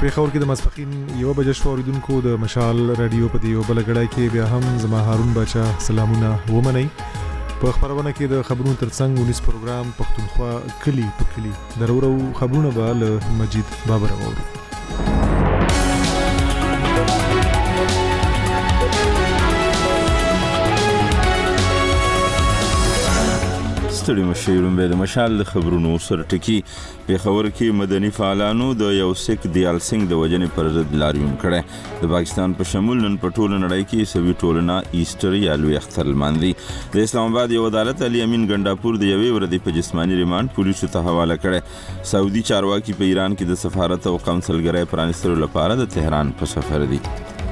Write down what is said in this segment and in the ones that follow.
پیښور کې د ماسپښین 1 بجې شو اوریدونکو د مشال رادیو په دیو بلګړای کې بیا هم زما هارون بچا سلامونه ومنئ. په خبرونه کې د خبرونو ترڅنګ 19 پروګرام پښتونخوا کلی په کلی درورو خبرونه به له مجید بابر اورو. ستړي مشیرون به د مشال خبرونو سره ټکی پیښور کې مدني فعالانو د یو سیک دیال سنگ د وجنې پر ضد لاریون کړي. د پاکستان په شمول نن په ټوله نړۍ کې سوي ټولنه ایسټر یا لوی اختر لمانځي. د اسلام آباد یو عدالت علي امین ګنڈاپور د یوې ورځې په جسمانی ریماند پولیسو ته حواله کړي. سعودي چارواکي په ایران کې د سفارت او قونسلګرۍ پرانیستلو لپاره د تهران په سفر دي.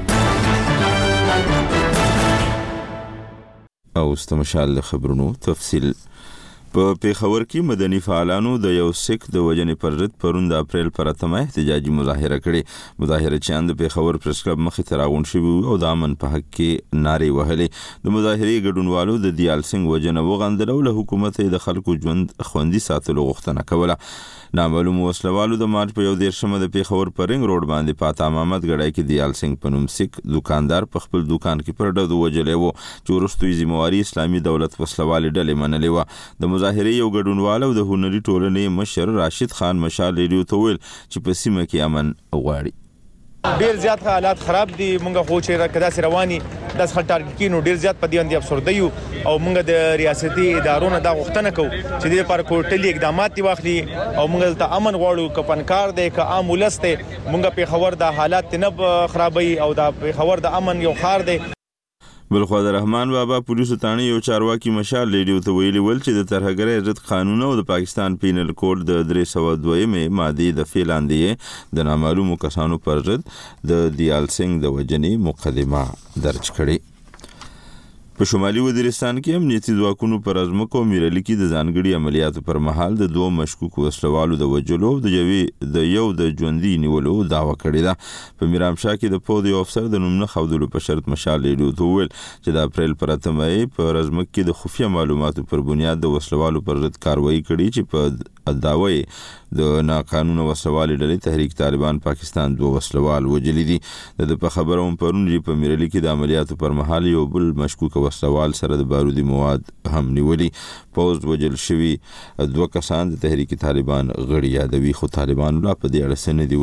او استمشال خبرونو تفصیل. په پیښور کې مدني فعالانو د یو سیک د وجنې پر ضد پرون د اپریل پر 8 احتجاجي مظاهره کړې. مظاهره چې د پیښور پریس کلب مخې ته راغونډ شوي او د امن په حق کې نارې وهلې. د مظاهرې ګډونوالو د دیال سنگ وجنه وغندله او له حکومت د خلکو ژوند خوندي ساتلو غوښتنه کوله. نامعلوم وسلوالو د مارچ په 1 د پیښور پر رنګ روډ باندې پاتا محمد غړای کې دیال سنگ په نوم سیک دکاندار په خپل دکان کې پر ډډو وجلې وو چې ورستوي ذمہواری اسلامي دولت وسلوالې ډلې منلې و. د مظاهرې یو ګډونوال او د هنري ټولنې مشر راشد خان مشال ریډیو ته ویل چې په سیمه کې امن غواړي. ډیر زیات حالات خراب دي. مونږ خو چې کدا سي رواني د ټارګټ کینو ډیر زیات په دې باندې افسرده یو او مونږ د ریاستي ادارو نه دا غوښتنه کوو چې د لپاره کوټلي اقدامات واخلي او مونږ ته امن غواړو. کپنکار دی که عام ولسته مونږ په خبر د حالات نه خرابوي او د خبر د امن یو خار دی. بلخو د رحمان بابا پولیسو تانه یو چارواکي مشال ریډیو ته ویلي ول چې د ترهګرۍ ضد قانون او د پاکستان پینل کوډ د 302 ماده د فعلاندې د نامعلومو کسانو پر ضد د دیال سنگ د وجنې مقدمه درج کړي. په شمالي وزیرستان کې امنیتي ځواکونو پر ازمکو میرلی کې د ځانګړي عملیاتو پر مهال د دوه مشکوک وسلوالو د وجلو د یو د ژوندۍ نیولو دعوه کړې ده. په میرامشاه کې د پولیس افسر د نوم نه خودلو په شرط مشال ریډیو ته ویل چې د اپریل پر 8 په ازمک کې د خفیه معلوماتو پر بنیاد د وسلوالو پر ضد کاروایی کړې چې په دعوی د ناقانونه وسلوال ډلې تحریک طالبان پاکستان دوه وسلوال وجلی دي. د په خبرو پرون په میرلی کې د عملیاتو پر مهال یو بل مشکوک وسلوال سره د بارودي مواد هم نیولي. پوز وجل شوی دوه کسان د تحریک طالبان غړي یادوي خو طالبان لا په دې اړه څه نه دی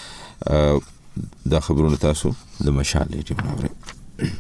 ویلي. دا خبرونه تاسو د مشال ریډیو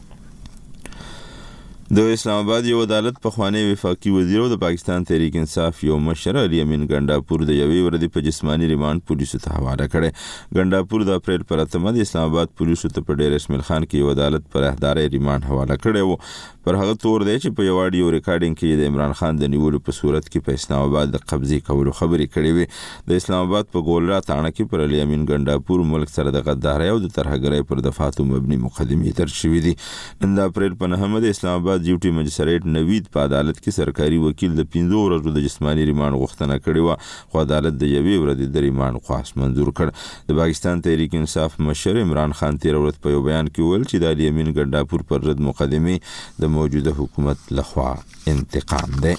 د اسلام آباد یو عدالت په خوانی وفاقي وزیر او د پاکستان تحریک انصاف یو مشر علي امین ګنڈاپور د یوې ورځې په جسمانی ریماند پولیسو ته حواله کړي. ګنڈاپور د اپریل پر 8 د اسلام آباد پولیسو ته په ډیر اسماعیل خان کې یو عدالت پر احضار ریماند حواله کړي وو. پر هغه تور دی چې په یو اډیو ریکارډینګ کې د عمران خان د نیولو په صورت کې په اسلام آباد د قبضې کولو خبرې کړې وي. د اسلام آباد په ګولرا تاڼه کې پر علي امین ګنڈاپور ملک سره د غدارۍ او د ترهګرۍ پر دفاتو مبني مقدمې درج شوې دي. نن د اپریل په 9 د اسلام آباد ډیوټي مجسټریټ نوید په عدالت کې سرکاري وکیل د 15 ورځو د جسمانی ریماند غوښتنه کړې و خو عدالت د یوې ورځې د ریماند خواست منظور کړ. د پاکستان تحریک انصاف مشر عمران خان تیر ورځ په یو بیان کې ویل چې د علي امین ګنڈاپور پر ضد مقدمې د موجوده حکومت لخوا انتقام دی.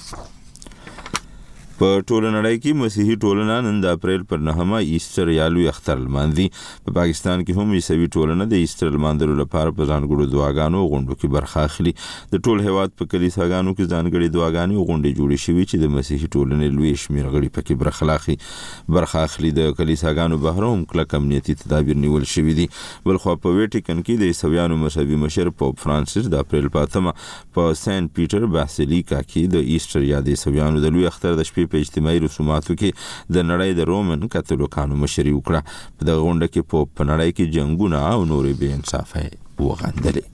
په ټوله نړۍ کې مسیحي ټولنه نن د اپریل پر 9 ایسټر یا لوی اختر لمانځي. په پاکستان کې هم عیسوي ټولنه د ایسټر لمانځلو لپاره په ځانګړو دعاګانو او غونډو کې برخه اخلي. د ټول هیواد په کلیساګانو کې ځانګړي دعاګانې او غونډې جوړې شوي چې د مسیحي ټولنې لوی شمېر غړي پکې برخه اخلي. د کلیساګانو بهر هم کلک امنیتي تدابیر نیول شوي دي. بلخو په ویټیکن کې د عیسویانو مذهبي مشر پوپ فرانسیس د اپریل په 8 په سنت پیټر باسیلیکا کې د ایسټر یا د عیسویانو د لوی اختر د شپې په اجتماعي رسوماتو کې د نړۍ د رومن کاتولیکانو مشري وکړه. په دغه غونډه کې پوپ په نړۍ کې جنگونه او نورې بې انصافۍ وغندلې.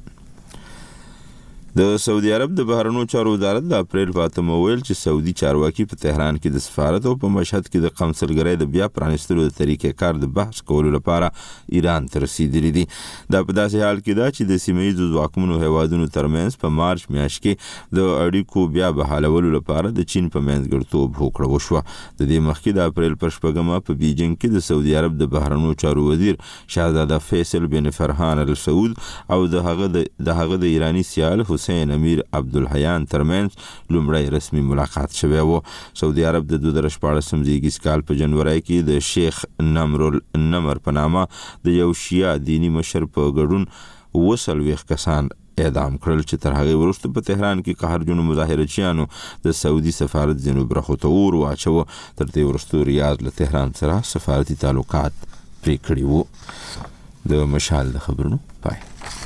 د سعودي عرب د بهرنیو چارو وزارت د اپریل په 8 ویل چې سعودي چارواکي په تهران کې د سفارت او په مشهد کې د قونسلګرۍ د بیا پرانیستلو د طریقې کار د بحث کولو لپاره ایران ته رسیدلی دي. دا په داسې حال کې ده چې د سیمه‌ییزو ځواکمنو هیوادونو ترمنځ په مارچ میاشت کې د اړیکو بیا بحالولو لپاره د چین په منځګړیتوب هوکړه وشوه. د دې مخکې د اپریل پر 8 په بیجینګ کې د سعودي عرب د بهرنیو چارو وزیر شهزاده فیصل بن فرحان ال سعود او د هغه د ایرانی سیال حسین امیر عبدالحیان ترمنځ لومړی رسمي ملاقات شوی و. سعودي عرب د 2014 زیږدیز کال په جنوري کې د شیخ نمر په نامه د یو شیعه دینی مشر په ګډون 40 کسان اعدام کړل چې تر هغه وروسته په تهران کې قهرجنو مظاهرچیانو د سعودي سفارت ځینو برخو ته اور واچوه. تر دې وروسته ریاض له تهران سره سفارتي تعلقات پرې کړي وو. د مشال د خبرونو پای.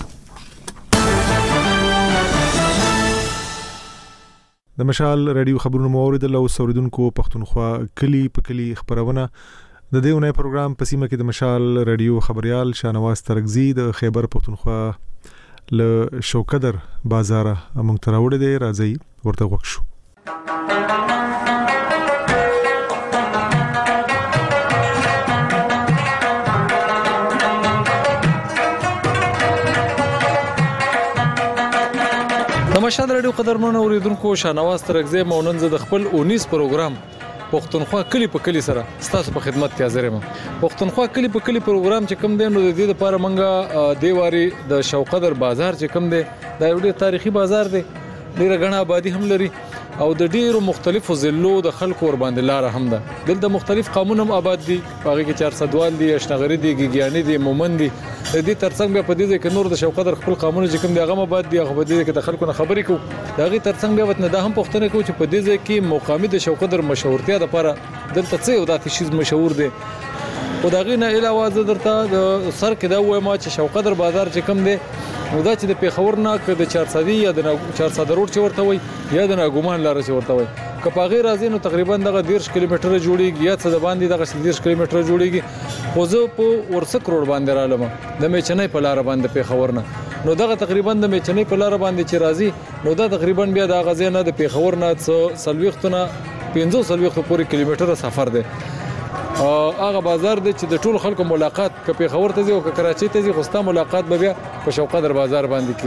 د مشال رادیو خبرونو موریدل او اوریدونکو پښتونخوا کلی په کلی خبرونه د دیونه پروګرام په سیمه کې د مشال رادیو خبريال شانواز ترغزي د خیبر پښتونخوا له شوکدر بازار مونږ ته راوړی دی. راځي ورته وښ شو. نمشاد رادیو قدرمنو اوریدونکو شانواز ترغزي مونږ د خپل 19 پروګرام پښتونخوا کلی په کلی سره ستاسو په خدمت کې حاضر یم. پښتونخوا کلی په کلی پروګرام چې کوم دی نو د دې لپاره مونږه دیواري د شوقدر بازار چې کوم دی دا یو ډېر تاریخي بازار دی. ډېر غنا آبادی هم لري او د ډېرو مختلفو ضلعو د خلکو ور باندې لار هم ده. دلته مختلف قومونه هم آباد دي. هغه کې 400 وال دي، اشنغری دي، ګیګیانی دي، مومن دي. د دې ترڅنګ بیا په دې ځای کې نور د شوقدر خپل قومونه چې کوم دی هغه آباد دي. هغه په دې کې د خلکو نه خبرې کوو. دا غي ترڅنګ بیا وتنه دا هم پوښتنه کوو چې په دې ځای کې مقامي د شوقدر مشهورتیا لپاره دلته څه یو داسې شی مشهور دی. او دا غي نه علاوه زه درته د سر کې دا وایم چې شوقدر بازار چې کوم دی نو دا چې د پیښور نه ک د 400 یا د 400 روډ چې ورته وي یا د ناګومان لار چې ورته وي که په غیر راځي نو تقریبا دغه 10 کیلومتره جوړیږي یا څه د باندې دغه 10 کیلومتره جوړیږي. خو زه په ورسک روډ باندې رالم د میچنۍ په لار باندې پیښور نه نو دغه تقریبا د میچنۍ په لار باندې چې راځي نو دا تقریبا بیا د غزې نه د پیښور نه څه سلويختونه 500 پورې کیلومتره سفر دی. هغه بازار دی چې د ټول خلکو ملاقات ک پیښور ته ځي او ک کراچۍ ته ځي خو ستا ملاقات به بیا په شوقدر بازار باندې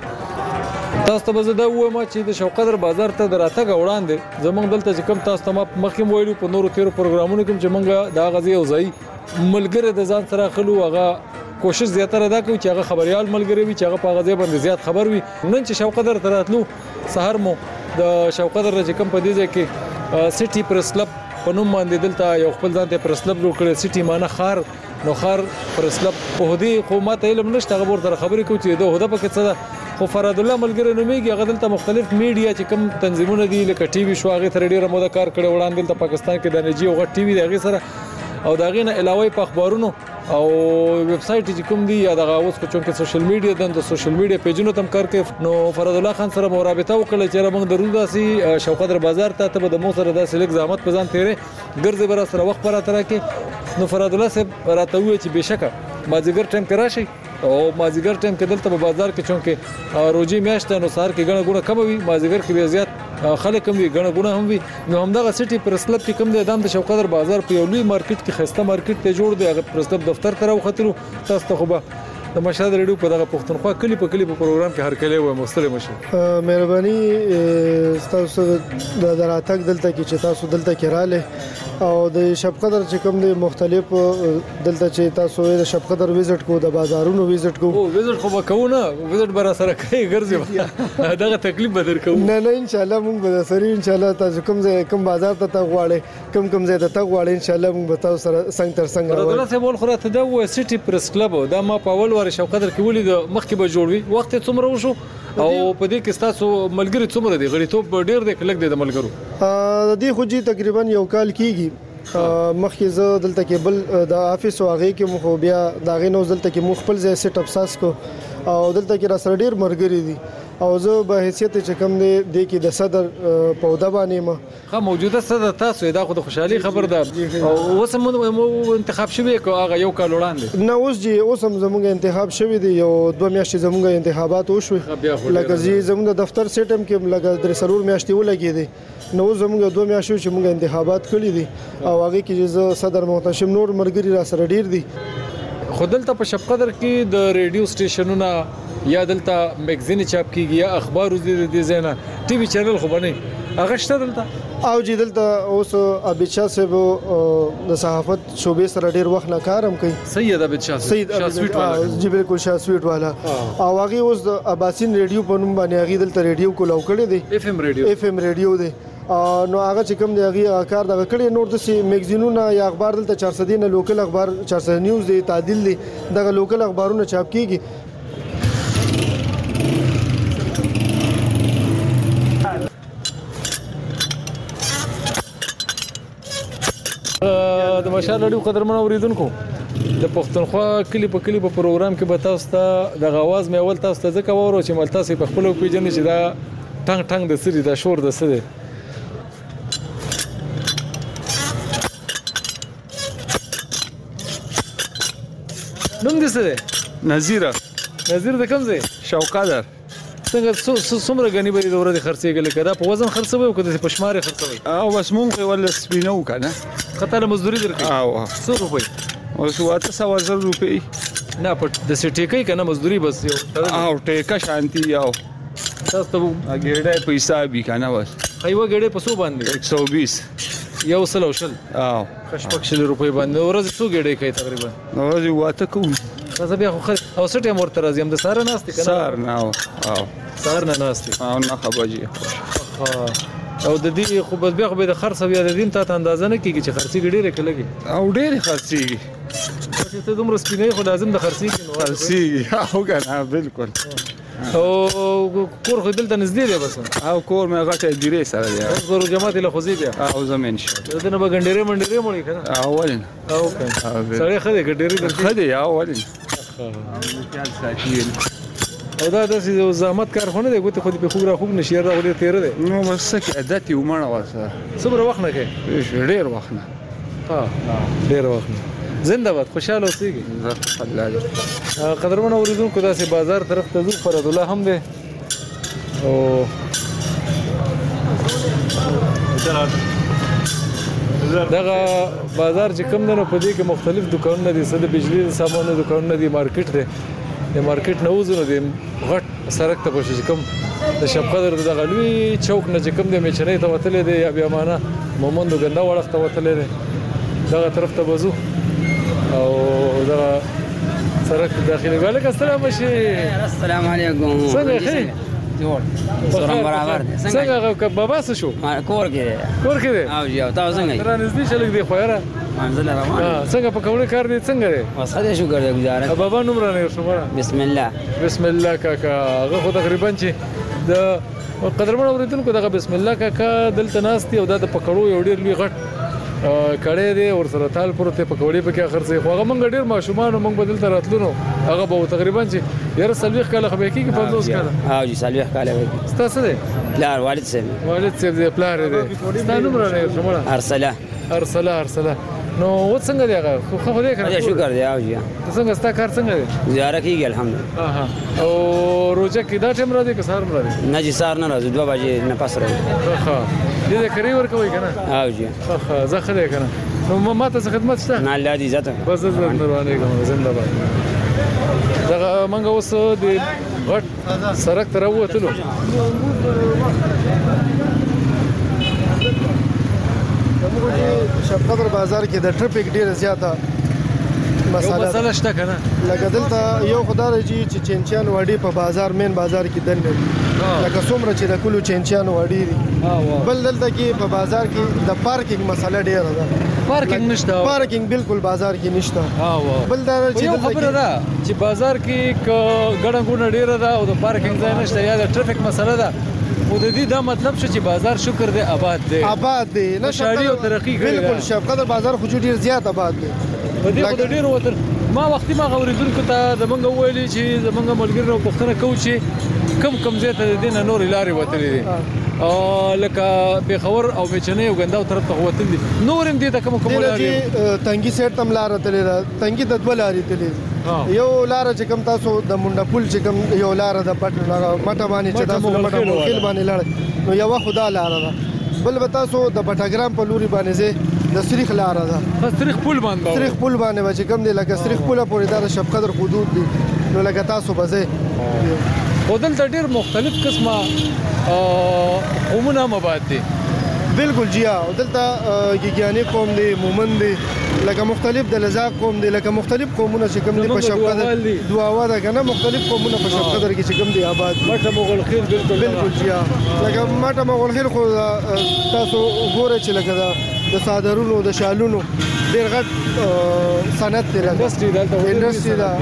کیږي. تاسو ته به دا وایم چې د شوقدر بازار ته دراتګ وړاندې زمونږ دلته چې کوم تاسو ته مخکې ویلو په نورو تیرو پروګرامونو کې چې مونږ دا غزي او ځای ملګری د ځان سره خلو هغه کوشش زیاتره دا کوي چې هغه خبريال ملګری وي چې هغه په غزي باندې زیات خبر وي. نن چې شوقدر تراتلو سحر مو د شوقدر چې کوم په دې ځای کې سټي پرس کلب په نوم باندې دلته یو خپل ځان ته پرس کلب جوړ کړی. سټي معنی خار نو خار پرس کلب په دې خو ماته علم نشته هغه ورته خبرې کوي چې دا هدا پکې څه ده. خو فراد الله ملګری نومېږي هغه دلته مختلف میډیا چې کوم تنظیمونه دي لکه ټي وي شو هغه تر ډیره موده کار کړی وړاندې دلته پاکستان کې د نجی او غټ ټي وي د هغه سره او دا غینه علاوه په اخبارونو او ویب سټ چې کوم دی یا دغه اوس کو چې سوشل میډیا د سوشل میډیا پیجونو تم کار کوي. نو فراد الله خان سره مرابطه وکړه چې موږ درو داسي شوقدر بازار ته به د مو سره داسې لیک زحمت پزان تیرې ګرځي بر سره وخت پر اتره کې. نو فراد الله صاحب راته وی چې بشکه مازیګر ټایم کې راشي او مازیګر ټایم کې دلته په بازار کې چونکه روزي میاشته نو سار کې غنه کم وي مازیګر کې بیا زیات خلک هم وي غنه هم وي. نو همدغه سټي پرسلب کې کوم د ادم د شوقدر بازار په یو لوی مارکیټ کې خسته مارکیټ ته جوړ دی. هغه پرسلب دفتر ته راوختلو تاسو ته خو به د مشهد ریډیو په دغه پښتونخوا کلی په پروګرام کې هر کله و مستلم شي. مهرباني تاسو د دراتک دلته کې چې تاسو دلته کې رااله او د شپقدر چې کوم د مختلف دلته چې تاسو د شپقدر وزټ کو د بازارونو وزټ کو او وزټ خو وکونه وزټ بر سره کوي ګرځي دغه تکلیف به درکو. نه ان شاء الله موږ به سره ان شاء الله تاسو کوم بازار ته غواړي کوم ځای ته غواړي ان شاء الله موږ به تاسو سره څنګه تر څنګه راځو. راځه بول خو راته دا و سټي پرس کلب دا ما په اول شوقدر کې ولید مخکې به جوړوي وخت څومره وشو او په دې کې تاسو ملګری څومره دی غړي ته ډېر دی کلک دی د ملګرو د دې خو جی تقریبا یو کال کیږي. مخکې زه دلته کې بل د افیس او هغه کې مخ بیا دا غي نو دلته کې مخبل ځای سیټ اپ ساس کو او دلته کې را سره ډېر مرګري دي او زه به حیثیت چې کوم دی د کې د صدر په ودا باندې ما خو موجوده صدر تاسو دا خو د خوشحالي خبر ده او اوس مو انتخاب شوی کو هغه یو کال وړاندې نه اوس هم زموږ انتخاب شوی دی یو 2 میاشتې زموږ انتخابات وشوي لکه زموږ دفتر سیټم کې لکه در سرور میاشتې ولګې دي نو زموږ 2 میاشتې چې موږ انتخابات کړی دي او هغه کې زه صدر محتشم نور مرګري را سره ډیر دي. خو دلته په شپقدر کې د ریډیو سټیشنونه یا دلته میگزین چاپ کیږي یا اخبار د زینا ټي وي چینل خو باندې هغه شته دلته او چې دلته اوس عابد شاه صاحب د صحافت شوبې سره ډیر وخت نه کارم کوي. سید عابد شاه سویټ والا جی بالکل شاه سویټ والا او هغه اوس د اباسین ریډیو په نوم باندې هغه دلته ریډیو کولاو کړی دی. اف ام ریډیو دی. نو هغه چې کوم دی هغه کار دغه کړی. نور د میگزینونه یا اخبار دلته 400 نه لوکل اخبار 400 نیوز دی تعدیل دی دغه لوکل اخبارونه چاپ کیږي. د مشال رادیو قدرمن اوریدونکو د پښتونخوا کلی په کلی په پروګرام کې به تاسو ته د غواز مې اول تاسو ته ځکه وورو چې مل تاسو په خپل پیژنې چې دا ټنګ ټنګ د سری دا شور د سری نوم دې سره نذیر د کوم ځای شوقادر څنګه څومره غنی بری د ورځې خرڅېږي کړه په وزن خرڅوي او کده په شمار خرڅوي او بس مونږ ولا سپینو کنه خطر مزدوري درکې او 100 روپۍ او 700 روپۍ نه په د سټیکې کنه مزدوري بس یو او ټیکا شانتي یو تاسو ته ګړډه پیسې به کنه بس خیوه ګړډه په 100 باندې 120 یو سلوشل او خشپکشل روپۍ باندې ورځ 100 ګړډه کوي تقریبا ورځ واته کوم تاسو بیا خو او سټه مرته راځي هم د ساره ناستي کنه سار نه او سار نه ناستي او نه خبرجي او د دې خو بس بیا خو به د خرڅ بیا د دین ته اندازه نه کیږي چې خرڅي ګډيره کلهږي او ډېر خرڅيږي چې ته دومره سپینې خو لازم د خرڅي کې نو خرڅيږي او کنه بالکل او کور خو دلته نږدې دی بس او کور مې غټه ډیره سره دی اوس ورو جماعت له خوځي بیا او زمين شو دنه به ګنډيره منډيره مړی کنه اولن او کنه سړی خدای ګډيره درته خدای اولن خیال ساتي او دا د زحمت کار خونه دی ګوت خو په خوګرا خوګ نشي را ولې تیر دی نو بس کې عادت یو مړ واسه صبر وخت نه کې ډېر وخت نه ډېر وخت نه زنده باد خوشاله اوسېږي الله قدرمن اوریدونکو داسې بازار طرف ته ځو فرد الله هم دی او دغه بازار چې کوم نه په دې کې مختلف دکانونه دي د بجلی سامانونو دکانونه دي مارکیټ دی د مارکیټ نه وځو د غټ سړک ته پښې کوم د شپ قدر د غلوي چوک نه چې کوم د میچنې ته وتلې دی یا بیا معنا مومندو ګندا وړخ ته وتلې دی دغه طرف ته وځو او دغه سړک داخلي وعلیکم السلام السلام علیکم څنګه جوړ سلام برابر څنګه بابا څه شو کور کې دی او یو تاسو څنګه تر نږدې شلګ دی خوره منزل روان څنګه په کومه کار دی څنګه دی اوس خدای شکر دی گزاره بابا نوم را نه شماره بسم الله کاکا هغه خو تقریبا چې د قدرمن اوریدونکو دغه بسم الله کاکا دلته ناستي او د پکړو یو ډیر لوی غټ کړه دی ور سره تال پروت پکوړې په کې اخر څه خو هغه مونږ ډیر ماشومان مونږ بدل تر راتلونو هغه به تقریبا چې یاره سلويخ کاله خو به کېږي 50 کاله او جی سلويخ کاله وي تاسو دی پلار والد صاحب دی پلار دی ستاسو نوم را نه شماره ارسله نو و څنګه دی هغه خو خو دې کړه شکر دی او جی څنګه ستا کار څنګه دی زیاره کیږي الحمدلله او روزه کې دا ټیم را دي که سهار را دي نه جی سهار نه راځي 2 بجې نه پاس راځي ښه دې کری ور کوي کنه او جی ښه زه خدای کنه نو ما ته خدمت شته نه الله دې عزت بس زه نروانه کوم زنده باد دا منګه اوس د غټ سړک تر وته شپ قدر بازار کې د ټریفیک ډیره زیاته مساله شته کنه لکه دلته یو خدای چې چنچان وړي په بازار مین بازار کې دنه لکه څومره چې د کلو چنچان وړي دي بل دلته کې په بازار کې د پارکینګ مساله ډیره ده پارکینګ نشته پارکینګ بالکل بازار کې نشته بل دا چې خبره ده چې بازار کې ګډنګونه ډیره ده او د پارکینګ ځای نشته یا د ټریفیک مساله ده او د دې دا مطلب شو چې بازار شکر دی آباد دی نه شاړي او ترقی کوي بالکل شپ قدر بازار خو ډیر زیات آباد دی په دې خو ډیر وتر ما وختي ما غوریدونکو ته د منګه ویلي چې د منګه ملګرو پښتنه کوي چې کم زیات د دین نور لارې وتلې دي لکه پیښور او میچنې او ګندا طرف ته وتل دي نور هم دې ته کوم لارې تنګي سیټ تم لار تلې ده تنګي د دوه لارې تلې یو لار چې کوم تاسو د منډه پل چې کوم یو لار د پټ لار مټه باندې چې تاسو مټه مخیل باندې لړ نو یو خدا لار ده بل به تاسو د پټاګرام په لوري باندې زه د سریخ لار ده سریخ پل باندې چې کوم دی لکه سریخ پل پورې دا شپ قدر حدود دي نو لکه تاسو بزه او دلته ډیر مختلف قسمه قومونه مباد دي بالکل جی او دلته ګیګیانی قوم دی مومن دی لکه مختلف د لزاق قوم دی لکه مختلف قومونه چې کوم دی په شب قدر دعاوا ده کنه مختلف قومونه په شب قدر کې چې کوم دی آباد مټه مغول خیل بالکل جی لکه مټه مغول خیل خو تاسو وګورئ چې لکه د صادرونو د شالونو ډیر غټ صنعت دی انډستری ده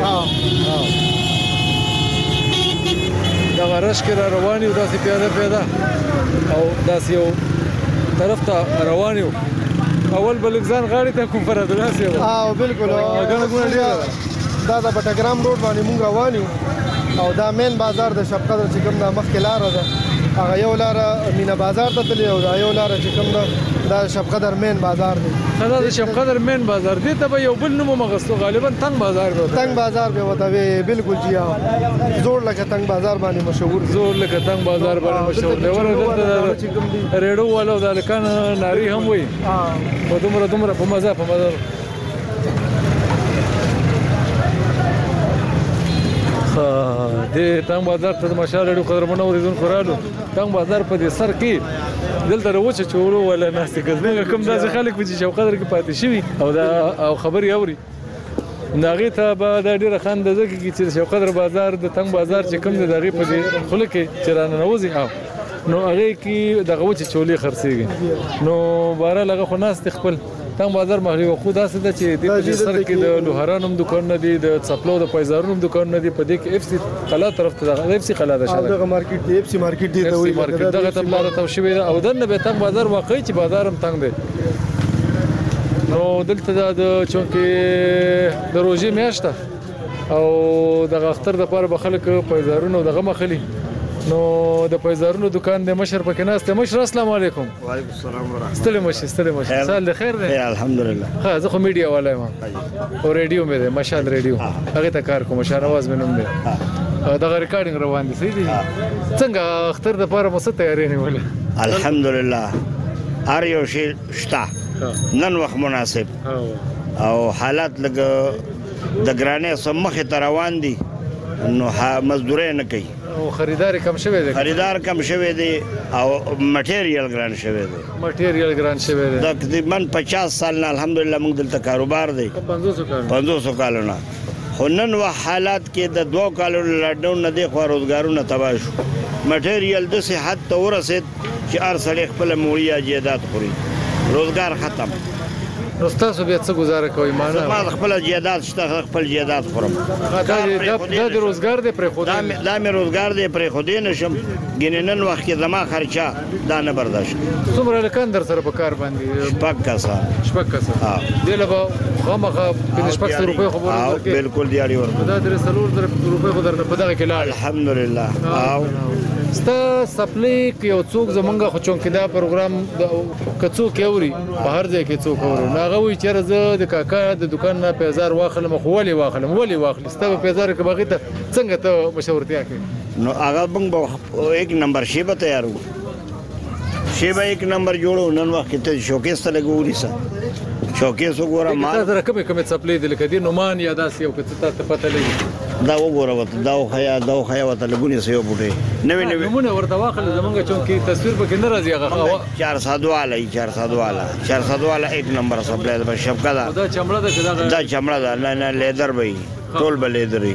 دا غرش کې روان یو داسې پیاده او داسې یو طرف ته روان یو اول بلګزان غاړې ته کوم فراد راسي بالکل دا د بټګرام روډ باندې مونږ روان یو او دا مین بازار د شب قدر چې کوم د مخکې لاره ده هغه یو لاره مینا بازار ته تللی او دا یو لاره چې کوم دا شب قدر مین بازار دی دا د شب قدر مین بازار دی ته به یو بل نوم مغستو غالبا تنگ بازار به وته بالکل جی زور لکه تنگ بازار باندې مشهور دی ورته ریډو والو د لکان ناری هم وي او دومره په مزه د تنگ بازار ته مشال ډېر قدرمنو اوریدونکو رالو تنگ بازار په دې سر کې دلته وروچه چورو ولا ناستې کزمه کوم داسې خلک چې شو قدر کې پاتې شوي او خبري اوري ناغي ته به د ډیره خنده ځکه چې شو قدر بازار د تنگ بازار چې کوم د دغه په دې خله کې چرانه نوځي نو هغه کې دغه وچه چولې خرڅيږي نو بار لغه خو ناس خپل تنگ بازار محلي خو داسې ده چې د سر کې د لوهرانم دکان نه دي د چپلو د پایزارونو دکان نه دي په دې کې اف سي قلا طرف ته اف سي قلا ده شاده دغه مارکیټ دی اف سي مارکیټ دی ته وي دغه تبلار ته شوی او دنه به تنگ بازار واقعي چې بازارم تنگ دی نو دلته د چونکه د روزي میاشته او د اختر د پاره بخلک پایزارونو دغه مخلي نو د پایزارونو دکان د مشر پکې ناست مشر السلام علیکم وعلیکم السلام ورحمت ستړي مشه سال د خیر دی الحمدلله ها زه خو میډیا والا یم او ریډیو مې ده مشال ریډیو هغه ته کار کوم شاهنواز مې نوم دی دا ریکارډینګ روان دي صحیح دي څنګه اختر د پاره مو څه تیاری نیولې الحمدلله هر یو شی شته نن وخت مناسب او حالات لګ د ګرانې سمخه ته روان دي نو مزدوري نه کوي او خریدار کم شوی دی او مټیریل ګران شوی دی تقریبا 50 سال نه الحمدلله موږ دلته کاروبار دی 500 کالونه خو نن و حالات کې د 2 کالو لاډاون نه دی خو روزګارونه تباه شو مټیریل د صحت ته ورسید چې هر سړی خپل موریا جیدات خوري روزګار ختم نو تاسو بیا څه گزاره کوئ معنا ما خپل جیدات شته خپل جیدات خورم دا د روزګار دی پر خود دا مې روزګار دی پر خود نشم ګیننن وخت کې زما خرچه دا نه برداشت څومره لکان در سره په کار باندې شپږ کسه دی له خامخه 500 روپۍ خو ورکړي بالکل دیاري ورکړه دا 300 روپۍ خو درنه په دغه کې لاړ الحمدلله ستا سپلی یو څوک زمونږ خو چونکې دا پروګرام کڅوک اوري په هر ځای کې څوک اوري هغه وی چې زه د کاکا د دکان نه پیزار واخلم خو ولې واخلم ستا په پیزار کې باغی ته څنګه ته مشورتیا کوي نو هغه موږ یک نمبر شی به تیارو شی به یک نمبر جوړو نن وخت ته شوکیس ته لګوري سره شوکیس وګوره ما دا کومه سپلی د لکه دی نومان یا داسې یو کته ته پته لګي دا وګوره وته دا خیا وته لګونی سيو بوټي نوې نمونه ورته واخل زمونږ چونکې تصویر به کې ناراضي هغه 400 والا ایک نمبر سپلای د شپکا دا چمړه دا نه لیدر وي ټول بلیدري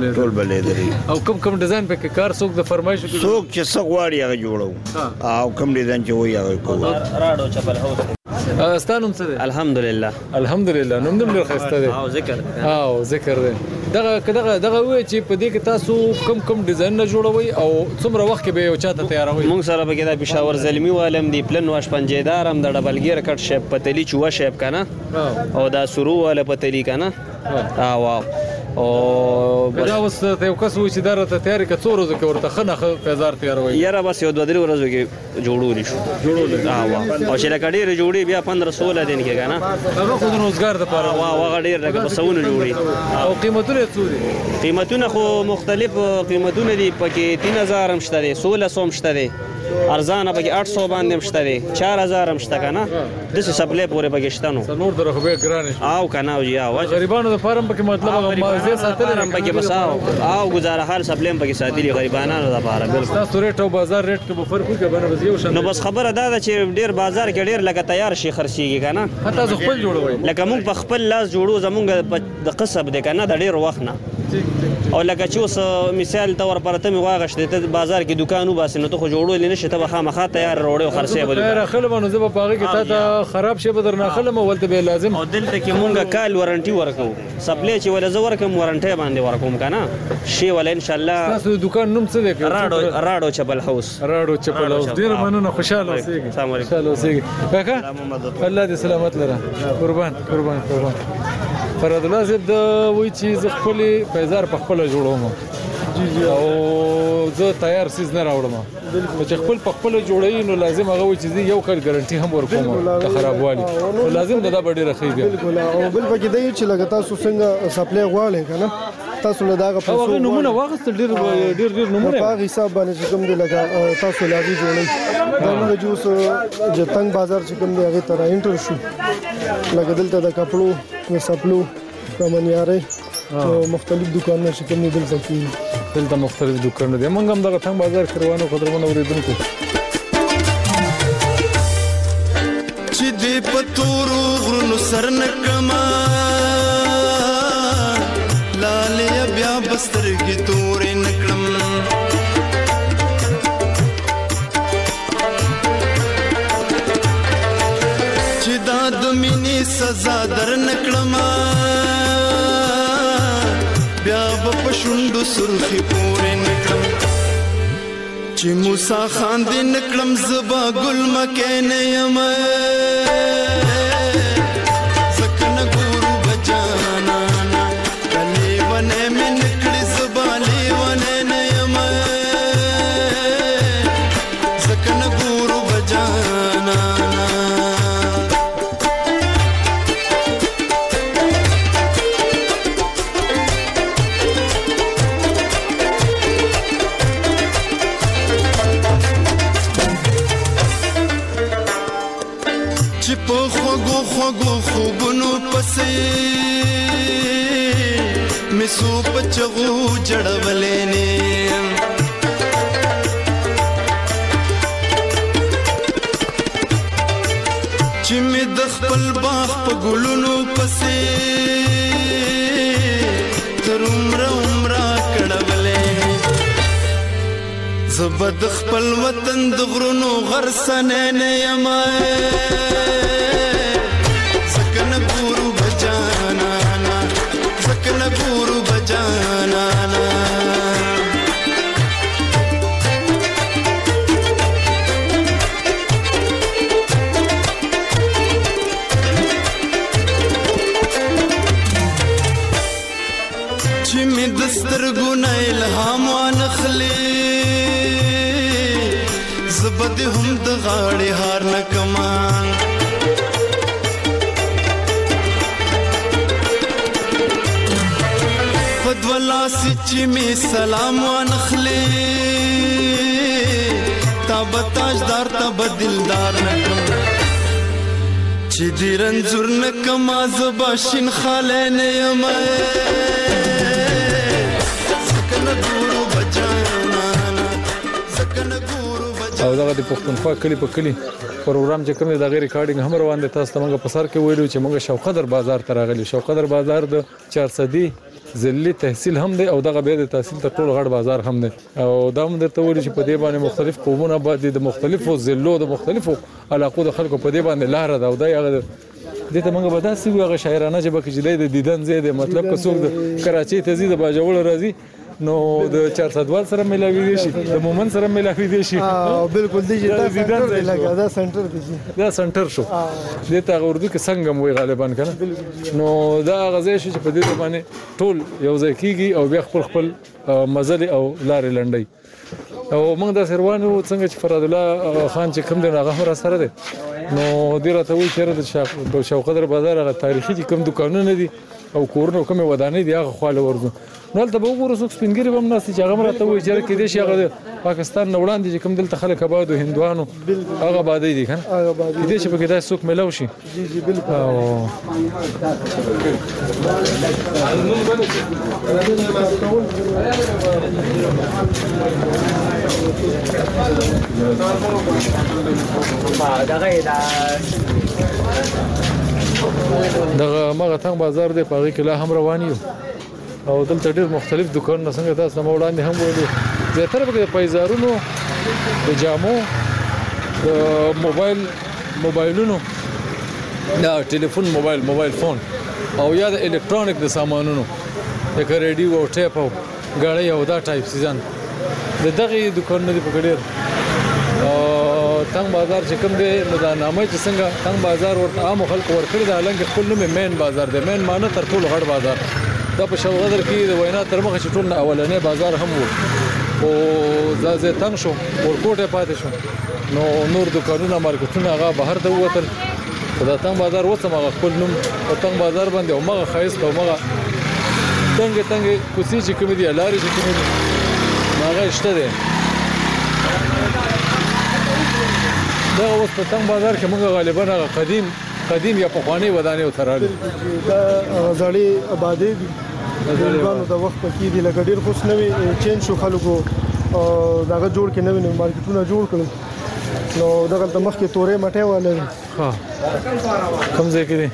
او کوم ډیزاین په کې کار څوک د فرمایش کې څوک چې څو غواړي هغه جوړو او کوم ډیزاین چې وایي هغه کوو راډو چپل هوس ستانم څه دی الحمدلله نوم دې خسته دی او ذکر دی دغه وی چې په دې کې تاسو کوم ډیزاین نه جوړوي او څومره وخت کې به یو چاته تیاروي مونږ سره به کې د پېښور زلمی والم دی پلن واش پنجیدار هم د ډبل ګیر کټ شیپ پتلی چوا شیپ کنه او دا سرو والا پتلی کنه واو او دا اوس ته یو کس و چې درته تیاری که څو ورځې کې ورته ښه نښه پیزار تیاروي یاره بس یو 2-3 ورځو کې جوړولی شو او چې لکه ډېرې جوړې بیا 15-16 دن کې که نه هغه خو د روزګار دپاره هغه ډېر لکه په سوونه جوړي او قیمتونه یې څو دي قیمتونه خو مختلف قیمتونه دي پکې 3000 هم شته دی 1600 هم شته دی ارزانه پکې 800 باندې مشته دی 4000 مشته کنه د څه سپلې پورې پکې شته نو څلور درخه به ګران او کنه او یا غریبانو د فارم پکې مطلب مازه ساتل پکې بس او گزاره حال سپلې پکې ساتلي غریبانو لپاره بالکل تاسو ریټ او بازار ریټ کې به فرق کوي کنه بس یو شان نو بس خبره دا ده چې ډیر بازار کې ډیر لکه تیار شي خرڅيږي کنه تاسو خپل جوړوي لکه موږ په خپل لاس جوړو زمونږ د قصب دی کنه د ډیر وخت نه او لکه چې اوس مثال تور پرته می واغشته ته بازار کې دکانو باسي نو ته خو جوړول نه شي ته خامخا تیار وروړي او خرڅې بده خیر خلم نو زه په هغه کې ته خراب شي بدر نه خلم ولته به لازم او دلته کې مونږه کال وارنټي ورکو سپلې چې ول زور کوم وارنټي باندې ورکوم کنه شی ول ان شاء الله تاسو دکان نوم څه دی راډو چپل هاوس ډیر مننه خوشاله اوسئ خوشاله اوسئ کاکا الله دې سلامت لره قربان فراد الله زید وای چې ز خپل بازار په خپل جوړوم او زه تیار سیز نه راوړم چې خپل په خپل جوړی نو لازم هغه وای چې یو کال ګارانټي هم ورکوم د خرابوالي لازم دا ډیره ښه دی بالکل او بل پکې دی چې لګا تاسو څنګه سپلای غواړئ کنه تاسو له داغه په څو نمونه واغست ډیر نمونه په حساب باندې چې کوم دی لګا تاسو لازم جوړی دا موږ جوس جتنګ بازار چې کوم دی هغه تر انټر شو لګا دلته د کپړو سپلو کمنیاره مختلف دکانونه چې کوم دی دلته مختلف دکانونه دي موږ هم دغه څنګه بازار کروانو قدرمن اوریدونکو چې دې پتورو غرونو سرنکما لالې بیا بسترګې تورې نکړم چې دا د مینې سزا در نکړم بیا په شونډو سرخي پورې نکړم چې موسی خان دې نکړم زبا ګل مکه نه یم سکن ګورو بجانا کلی ونه مې نکړې زبا لیونه نه یم سکن ګورو بجانا خوږو خوبونو پسې مسو پچغو جړولې نه چې مې د خپل باغ په ګلونو پسې تر عمره کړولې زبد خپل وطن د غرونو غرسنه نه یم سترګونه الهام وانخلي زبد هم د غاړې هار نکما فدولا سچ می سلام وانخلي تاب تاجدار تاب دلدار نکما چې دې رنځور نکما زباشین خالین یم او دغه د پښتونخوا کلی په کلی پروګرام چې کوم د غیر ریکارډینګ هم روان دي تاسو ته موږ په سر کې ویلو چې موږ شوقدر بازار ته راغلي شوقدر بازار د 400 ضلعي تحصیل هم دی او دغه به د تحصیل ته ټول غړ بازار هم دی او دا هم درته ویل چې په دې باندې مختلف قومونه باندې د مختلفو ضلعو د مختلفو علاقو د خلکو په دې باندې لار ده او دا هغه دې ته موږ به داسې ویغه شاعرانه چې به کې د دیدن زیاده مطلب که څوک د کراچۍ ته زی د باجوړ راځي نو د 400 سره ملاوي دي شي د مومن سره ملاوي دي شي بالکل دي دا سنټر دی دا سنټر شو د تا اردو کې څنګه موي غالبا کنه نو دا غزې شي چې په دې باندې ټول یو ځای کیږي او بیا خپل مزل او لارې لنډي او موږ د سروانو څنګه چې فراد الله خان چې کوم دی هغه را سره دی نو ډیره ته وی چیرې د شوقدر بازار هغه تاریخي کوم دکانونه دي او کورونه کومه ودانې دی هغه خواله ورځو نو دلته به وګورو څوک سپینګری به هم ناست چې هغه راته وایي چې کې دې شي هغه پاکستان نه وړاندې چې کوم دلته خلک آباد او هندوانو هغه آبادۍ دي که نه دې چې پکې داسې څوک میلاو شي جی جی بالکل دغه مغه تنګ بازار دی په هغې کې لا هم روان یو او دلته ډېر مختلف دوکانونه څنګه تاسو ته ما وړاندې هم ویلي زیاتره پکې د پیزارونو د جامو د موبایلونو دا ټلیفون موبایل فون او یا د الکترونیک د سامانونو لکه ریډیو او ټیپ او ګاډۍ او دا ټایپ سیزن د دغې دوکانونه دي پکې ډېر تنګ بازار چې کوم دی نو دا نامه چې څنګه تنګ بازار ورته عامو خلکو ورکړي دا حالانکې خپل نوم یې مین بازار دی مین معنی تر ټولو غټ بازار دا په شوغدر کې د وینا تر مخه چې ټول اولنې بازار هم وو او دا زه تنګ شو ورکوټه پاتې شو نو نور دکانونه مارکیټونه هغه بهر ته ووتل دا تنګ بازار وڅم هغه خپل نوم او تنګ بازار باندې او مغه ښایست او مغه تنګ کوڅې چې کومې دي لارې چې کومې دي هغه شته دی دا اوس په تنګ بازار کې موږ غالبا هغه قدیم یا پخوانی ودانې وترالو دا زړې آبادې دي د وخت په کې دي لکه ډېر خوش نوې چینج شو خلکو دغه جوړ کې نوې مارکیټونه جوړ کړل نو دغه د مخ کې تورې مټې والے ها کوم ځای کې دي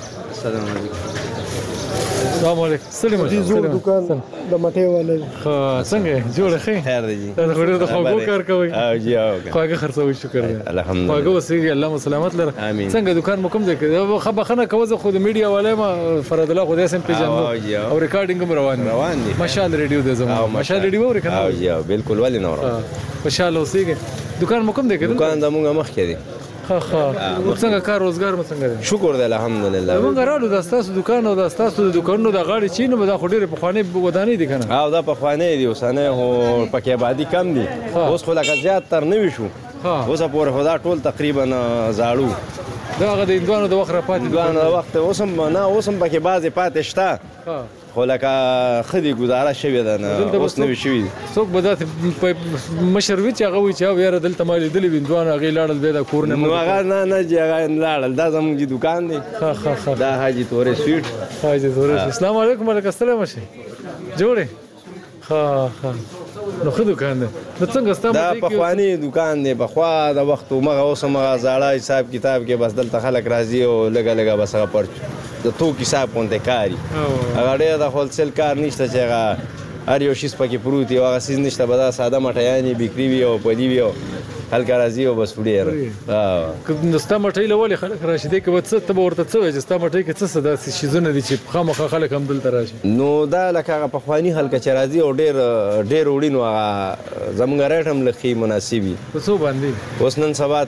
السلام علیکم سلام علیکم زوړ دکان د مټې والے ها څنګه جوړ خې خیر دی دا غوړې د خوګو کار کوي او جی او خوګه خرڅوي شکر دی الحمدلله خوګه وسیږي الله سلامت لره څنګه دکان مو کوم ځای کې خبرخنه کوزه خو د میډیا والے ما فراد الله خو دې سم پیژنو او ریکارډینګ هم روان دي ماشاءالله ریډیو دې زمو ماشاءالله ریډیو ورکنه او جی بالکل ولې نور خوشاله اوسېږي دکان مو کوم دی دکان د موږ مخ کې دی ها څنګه کار روزګار مو څنګه دی شکر دی الحمدلله موږ رالو د تاسو دکان او د تاسو د دکانونو د غاړې چینه به دا خو ډېرې پخوانۍ ودانۍ دي که نه او دا پخوانۍ دي اوسنۍ خو پکې آبادي کم دي اوس خو لکه زیات تر نوي شو اوسه پورې خو دا ټول تقریبا زاړو دا هغه د هندوانو د وخت راپاتې هندوانو د وخت اوس هم پکې بعضې پاتې شته خو لکه ښه دي ګزاره شوې ده نه اوس نوي شوي دي څوک به داسې مشر وي چې هغه وایي چې یاره دلته ما لیدلي وي هندوانو هغې لاړل بیا دا کور نه نو هغه نه چې هغه لاړل دا زموږ دکان دی دا حاجي تورې سویټ حاجي تورې السلام علیکم وعلیکم السلام شه جوړې ها نو ښه دکان دی نو څنګه ستا دا پخواني دکان دی پخوا د وخت همغه اوس همغه زاړه حساب کتاب کې بس دلته خلک راځي او لږه بس هغه پرچ د توک حساب غوندې کاري هغه ډېر د هولسیل کار نشته چې هغه هر یو شیز پکې پروت وي هغه سیز نشته به دا ساده مټیانې بیکري وي او پلي وي او هلکه راځي او بس وړي نو ستا مټۍ له ولې خلک راشي دی که به څه ته به ورته څه وایې چې ستا مټۍ کې څه داسې شیزونه دي چې خامخا خلک هم دلته راشي نو دا لکه هغه پخواني هلکه چې راځي او ډېر وړي نو هغه زموږ ریټ هم لږ ښې مناسب وي په څو باندې اوس نن سبا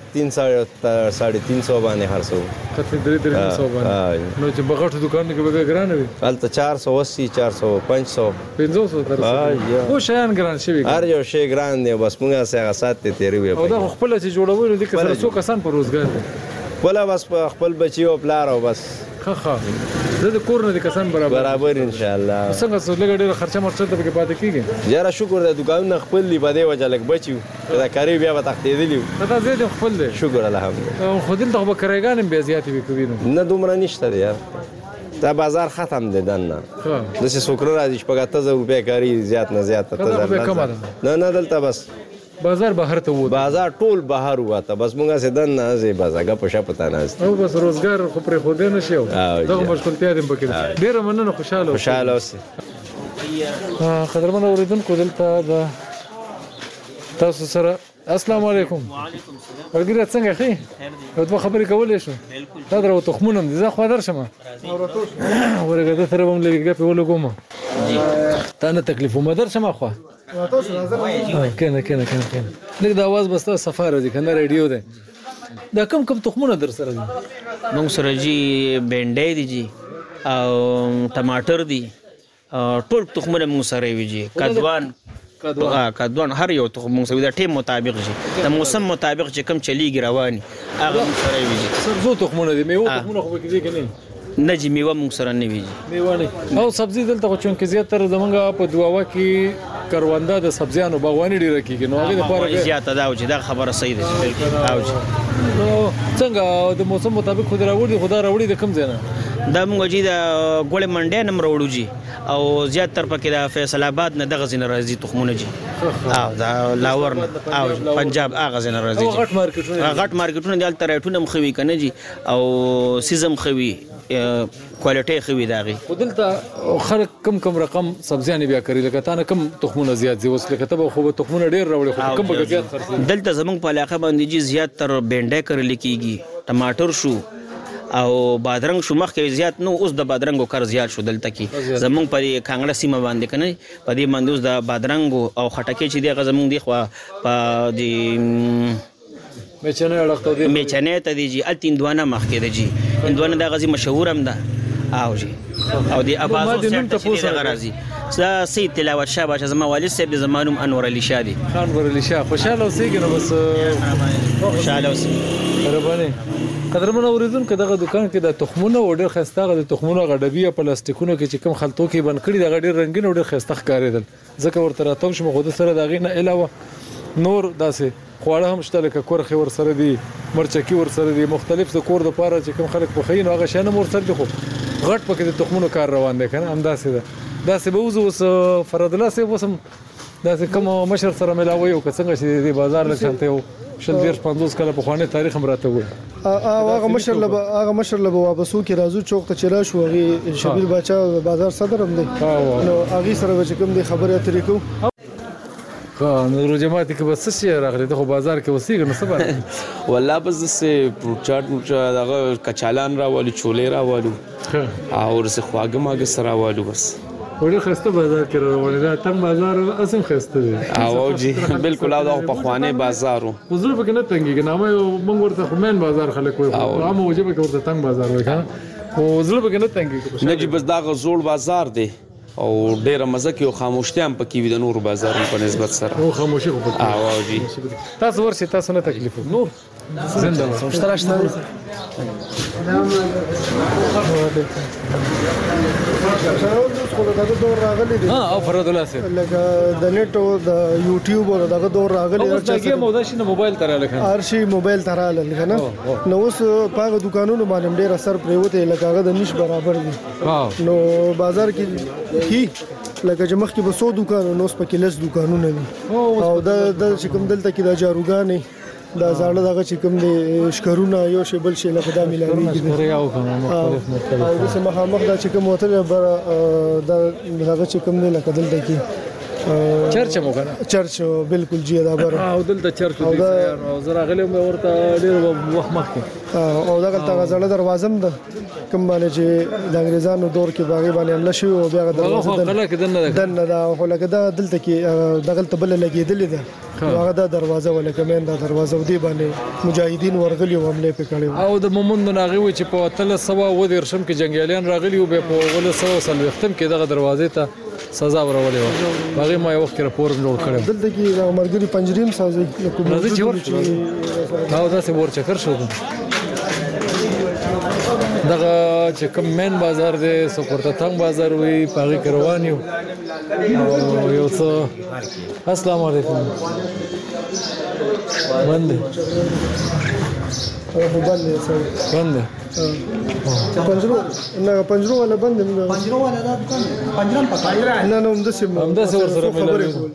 300-350 باندې خرڅو 300 باندې نو چې په غټو دوکانونو کې به ګرانه وي هلته 480 400 500 خو شیان ګران شوي هر یو شی ګران دی بس موږ هسې هغه ساعت ته تېروي او دا خپله چې جوړوي نو دې کې سره څو کسان په روزګار دي خپله بس په خپل بچي او پلار او بس ښه زه د کور نه د کسان برابر انشاءالله څنګه څه لږه ډېره خرچه مرچه ته پکې پاتې کېږي یاره شکر دی دوکانونه خپل دي په دې وجه لږ بچي وو دا کاري بیا به تښتېدلي وو دا ځای دې خپل دی شکر الحمدلله خو دلته خو به کرایګان هم بیا زیاتې وي کوي نه دومره نشته دی یار دا بازار ختم دی دننه داسې څوک نه راځي شپږ 8000 روپۍ کاري زیات نه زیات نه دلته بس بازار بهر ته ووت بازار ټول بهر ووته بس موږ هسې دننه هسې بس ګپه شپه ته ناست او بس روزګار خو پرېښودی نه شي دغه مشغولتیا دې هم پکې ده ډېره مننه خوشحاله اوسئ قدرمنو اورېدونکو دلته د تاسو سره السلام علیکم ملګري څنګه ښې یو دوه خبرې کولی شو دا درو تخمونه دي زه خوا درشم ورګه ده سره به هم لږې ګپې ولګوم تا نه تکلیف ومه درشم خوا کنه لږ د اواز به ستا صفا راځي که نه ریډیو دی دا کم تخمونه در سره دي موږ سره جي بینډۍ دي جي او ټماټر دي ټول تخمونه موږ سره وي جي کدوان هر یو تخم موږ سره د ټیم مطابق جي د موسم مطابق چې کم چلیږي رواني هغه موږ سره وي جي سبزو تخمونه دي میوه تخمونه خو پکې دي که نه نه جی میوه مونږ سره نه وي میوه نه او سبزي دلته خو چونکې زیاتره زمونږ په دواوا کې کرونده د سبزیانو باغواني ډیره کیږي نو هغه د لپاره زیاته دا چې دا خبره صحیح ده او نو څنګه د موسم مطابق خو خدا راوړي د کم ځای نه دا مونږ جی د ګوړې منډې نم راوړو جی او زیات تر پکې د فیصل آباد نه دغه ځین راځي تخمونه جی او دا لاور او پنجاب هغه ځین راځي غټ مارکیټونه د الټریټونه مخوي کنه جی او سیزم خوي کوالټي خوي داغي ودلته خلک کم رقم سبزیانه بیا کوي لکه تانه کم تخمونه زیات زی وسله کتابه خو تخمونه ډیر راوړي خو کم به زیات خرڅ دلته زمونږ په علاقه باندې جی زیات تر بینډه کړل کیږي ټماټر شو او بادرنګ شو مخکې زیات نو اوس د بادرنګو کار زیات شو دلته کې زمونږ په کانګړه سیمه باندې کنه په دې باندې اوس د بادرنګ او خټکې چې دی زمونږ دی خو په دې میچنه ته دی جی التیندوانه مخکې دی جی اندوانه د غزي مشهور هم ده او جی او دی ابازو سیټ چې دی غرازي سید تلاوت شاه باشه زما والد صاحب زمانوم انور علي شاه دی انور علي شاه خوشاله اوسېږي نو بس خوشاله اوسې ربانه قدرمن اوریدونکو دغه دکان کې د تخمونو او ډېر خستاغه د تخمونو غډبي پلاستیکونو کې چې کوم خلطو کې بند کړي د غډیر رنگین او ډېر خسته ښکارېدل ځکه ورته راتوم شم خو د سره دغه نه علاوه نور داسې خواړه هم شته لکه کورخي ور سره دي مرچکی ور سره دي مختلف د کور د پاره چې کوم خلک په خین هغه شانه ور سره دي خو غټ پکې د تخمونو کار روان دی کنه هم داسې ده داسې به اوس فرد الله سي وسم داسې کوم مشر سره ملاوي او څنګه چې د بازار لکانته یو شل 50 کله په خوانه تاریخ هم راته وي هغه مشر له واپسو کې رازو چوک ته چرآ شو هغه شبیر بچا بازار صدر هم دی نو هغه سره چې کوم دی خبره اترې کو نو جماعت کې بس څه راغلی ته بازار کې وسیګ نو سبا والله بس سه پروچاټ دغه کچالان راوالو چولې راوالو او ورسه خواګه ماګه سره راوالو بس وړي خسته بازار کې راوړل دا تم بازار اسم خسته دی او جی بالکل دا په خوانه بازارو وزر په کنه تنګي نامه موږ ورته خمن بازار خلک وي عام وجبه کې ورته تنګ بازار وي کنه وزر په کنه تنګي نه جی بس دا غزول بازار دی او ډیره مزه کې او خاموشتي هم پکې وي د نور بازارونو په نسبت سره او خاموشي خو پکې او جی تاسو ورسې تاسو نه تکلیف نور زنده مشترک او فرد الله سي لکه د نیټ او د یوټیوب او دغه دور راغلی چې مودا شي موبایل تراله کنه ارشي موبایل تراله کنه نو اوس پاغه دکانونو باندې ډیر اثر پریوته لکه هغه د نش برابر دي نو بازار کې کی لکه چې مخکې به 100 دکانونه نو اوس پکې لس دکانونه دي او د چې کوم دلته کې د جاروګانې دا زاړه دغه چې کوم دي شکرونه یو شی بل شی لکه دا ملایوي او د سمه مخ دا چې کوم وته د دغه چې کوم دی لکه دلته کې چرچ مو کنه چرچ بالکل جی دا بر او دلته چرچ دي او زرا غلې مې ورته ډیر وخت مخکې او دغه تغزړه دروازه هم ده کوم باندې چې د انګريزانو دور کې باغې باندې حمله شوی او بیا دروازه دنه دا خو لکه دا دلته کې دغه تبل لګېدلې ده هغه دا دروازه ولکه مین دا دروازه ودی باندې مجاهدین ورغلي او حمله پکړي او د مومند ناغي و چې په 310 کې جنگیالان راغلي او په 1930 کې دغه دروازې ته سزا ورولې و هغه ما یو وخت راپور جوړ کړم دلته کې د مرګري پنجریم سازي راځي چې ورچ او دا څه ورچکر شو دغه چې کوم مین بازار دی سپورته تنگ بازار وي پاغي کروان یو یو څه السلام علیکم بند بند پنجرو والا بند پنجرو والا دا پنجرم پکای نه نو همدا څه ور سره ملګری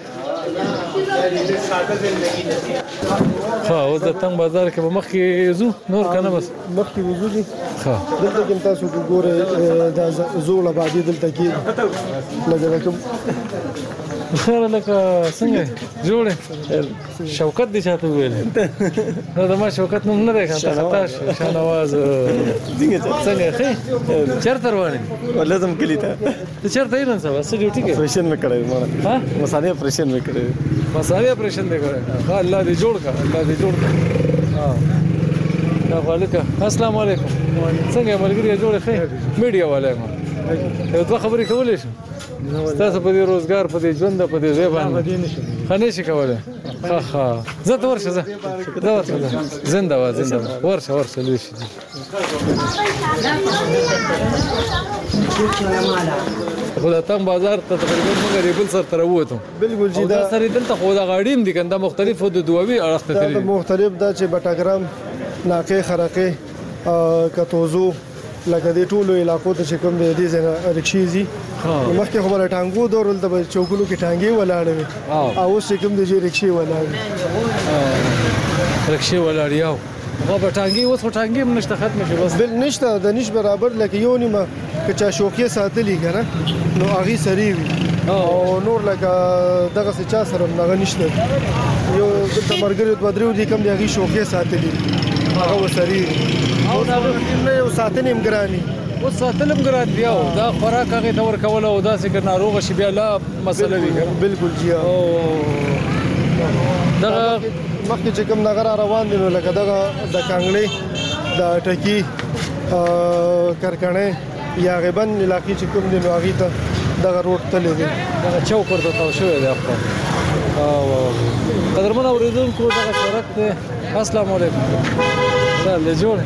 اوس د تنگ بازار کې به مخکې زو نور کنه بس مخکې وزو دي دلته کې تاسو وګورئ دا زول آبادی دلته کې لګا کوم خیر لکه څنګه جوړه شوکت دي چاته ویل نو دا ما شوکت نوم نه راځه خطا شنواز څنګه خې چرته روانه ولازم کلی ته چرته یې نه سبا څه ډیوټي کې پرشن مې کړی ما ها مصالحه پرشن مې کړی مصالحه پرشن دې کړی الله دې جوړ کا الله دې جوړ کا ها وعلیکم السلام علیکم څنګه ملګری جوړ خې میډیا والے ما یو دوه خبرې کولې شو تاسو په دې روزګار په دې ژوند په دې ځای باندې خنه شي کولای ها زه ورشه زه زنده ورشه لوي شي خدا تم بازار ته تقریبا موږ ریبل سره تر ووتو بالکل جی دا سره دلته خو دا غاډیم دي کنده مختلفو د دووي اړخ ته دا مختلف دا چې بټاګرام ناقه خرقه کتوزو لکه د ټولو علاقو ته چې کوم دي زنه رکشيزي مخکې خبره ټانګو دورل د چوکونو کې ټانګي ولاړې او اوس چې کوم د رکشي ولاړې یو هغه په ټانګي اوس ټانګي نشته ختم شي بس بل نشته د نش برابر لکه یو نیمه کچا شوکې ساتلې کنه نو اغي سری او نور لکه دغه څه چا سره نه نشته یو د مرګري د بدرو دي کوم دی اغي شوکې ساتلې هغه وسری او دا نه یو ساتنې مګرانی او ساتلم ګران دی او دا خوراک هغه تور کول او دا څنګه ناروغ شي بیا لا مسله وی بالکل جی او دا مخکې چې کوم نغره روان دي نو لکه دغه د کانګړې د ټکی کرکنه یا غبن علاقې چې کوم دي نو هغه ته دغه روډ تللی دی دغه چوک ورته تاو شوی دی خو او قدرمن اوریدونکو دغه سرک ته السلام علیکم سلام له جوړ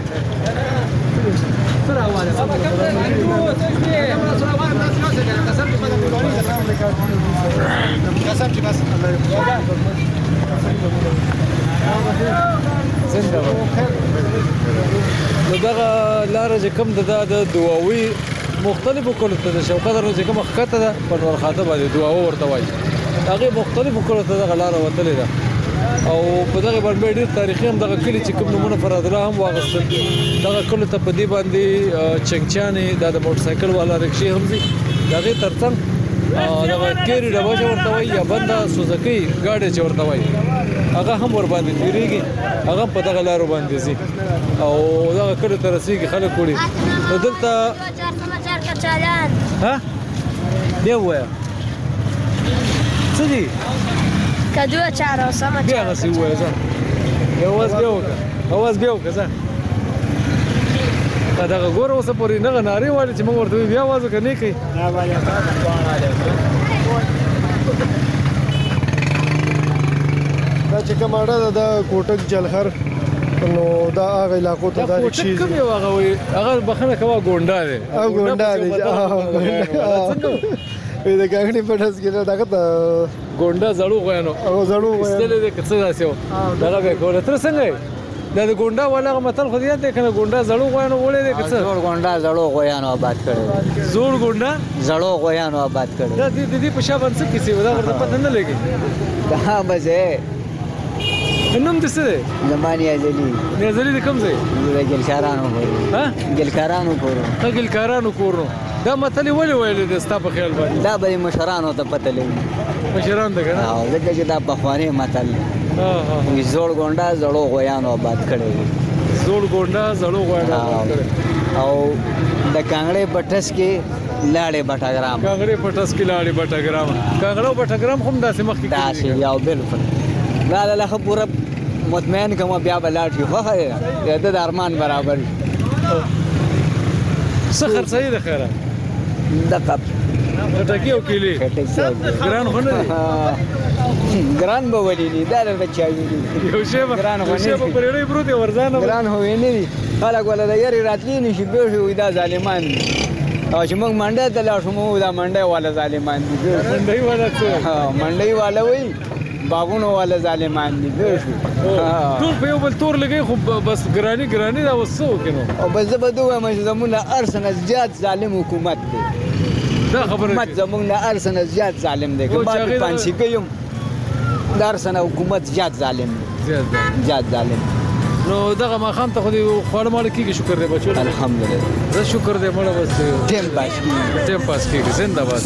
نو دغه لار چې کوم د دواوی مختلفو کولو ته د شوکت چې کوم خطه ده په ور خاطه باندې دواو ورته وایي هغه مختلفو کولو ته دغه لار وتلې ده او په دغه باندې ډېر تاریخي هم دغه کلی چې کوم نمونه فرادله هم واغستل دغه کله ته په دې باندې چنګچانې د موټر سایکل والا رکشې هم دي دغه ترڅنګ دغه کېری ډبه ورته وایي یا بنده سوزکۍ ګاډي چې ورته وایي هغه هم ور باندې تیریږي هغه په دغه لارو باندې ځي او دغه کله تر رسیږي خلک وړي نو دلته ها دی وایي څه دي کدو چارو سم بیا غسی وایي ځه اواز بیاو که دغه ګور اوسه پورې نه ناری وایي چې موږ ورته بیا आवाज وکړي نه کوي نه باندې دا چې کوم اړه د کوټک جلخر نو دا هغه علاقو ته دا شي کوم یو هغه وي هغه بخنه کوا ګونډا دی او ګونډا دی دا ګاډي په تاسو کې دا ګونډا زړو غوینو او زړو استل دې کڅ داسیو دا به کوله تر څنګه دا ګونډا ولا متل خو دې ته کنه ګونډا زړو غوینو وړې دې کڅ زړو ګونډا زړو غوینو آباد کړي زوړ ګونډا زړو غوینو آباد کړي دا دې په شابه څه کیسه ودا ورته پته نه لګي دا بځه نوم دې څه دی زماني ازلی د کوم ځای د ګلکارانو کورو ها ګلکارانو کورو دا متل ولې ویل د ستا په خیال باندې دا به مشرانو ته پته لګي مشران دغه او دغه چې دا په خواني متل زوړ ګونډا زړو غویانو آباد کړي او د کانګړې پټس کې لاړې بټاګرام هم داسې مخ کې داسې یو بالکل لا لا خو پورا مطمئن کوم بیا بلاټ خو د ارمان برابر څه خرڅې ده خیره د کپ ټټکی او کیلې ګران خو نه ګران به ولې نه دا د چایو یو شی ګران خو نه پرېړې پروت ورځانه ګران هو نه دي خلک ولا د یاري راتلی نشي به شو دا ظالمان او چې موږ منډه ته لاړ شو دا منډه والا ظالمان دي منډه والا وای باغونو والا ظالمان دي ټول په یو بل تور لګي خو بس ګرانی دا وسو کینو او بس زه به دوه مې زمونه ارسنه زیات ظالم حکومت دی دا خبره حکومت زمونه ارسنه زیات ظالم دی که بعد پانسی کوم دارسنه حکومت زیات ظالم دی زیات ظالم نو دغه ما خام ته خو دې خوړ مال کیږي شکر دې بچو الحمدلله زه شکر دې مړ بس ټیم پاس کیږي زنده باد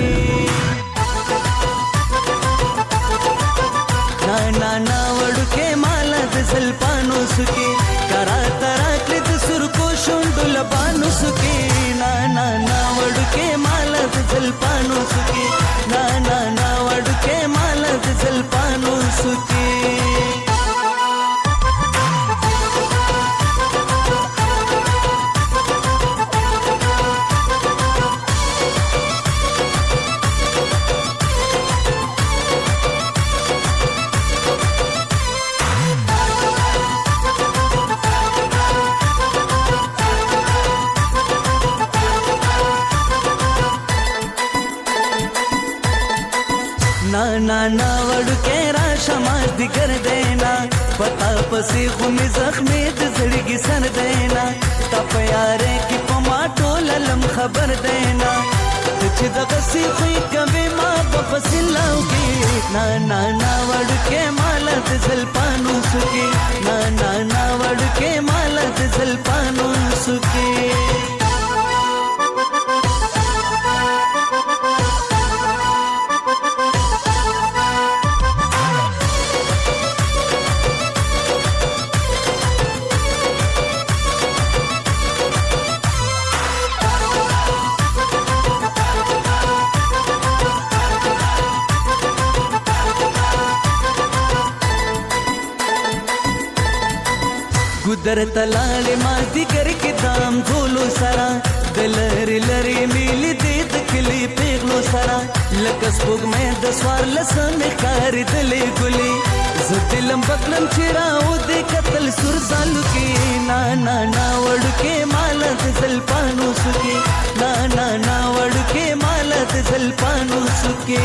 नाना वडुके माला जलपानो सुके करा तरा कृत सुर को शुंडुल बानु सुके नाना वडुके माला जलपानो सुके नाना वडुके माला जलपानो सुके مازدیګر دینا پتا پسې خو مې زخمې د زړګي سر دینا تا په یارې کې په ما ټول لم خبر دینا چې دغه سي خوې کوي ما په فصلاو کې نا نا نا وړکه مال د زلپانو سکي نا نا نا وړکه مال د زلپانو سکي ګدر تلاله مازدیګر کې دام ټولو سره دلری لری میل دې د کلی پیغلو سره لکه سپوږمۍ د سوار لسمې کار دلې ګلې زه دلم بکلم چې راو دې قتل سر زالو کې نا نا نا وړکه مال د زلپانو سکي نا نا نا وړکه مال د زلپانو سکي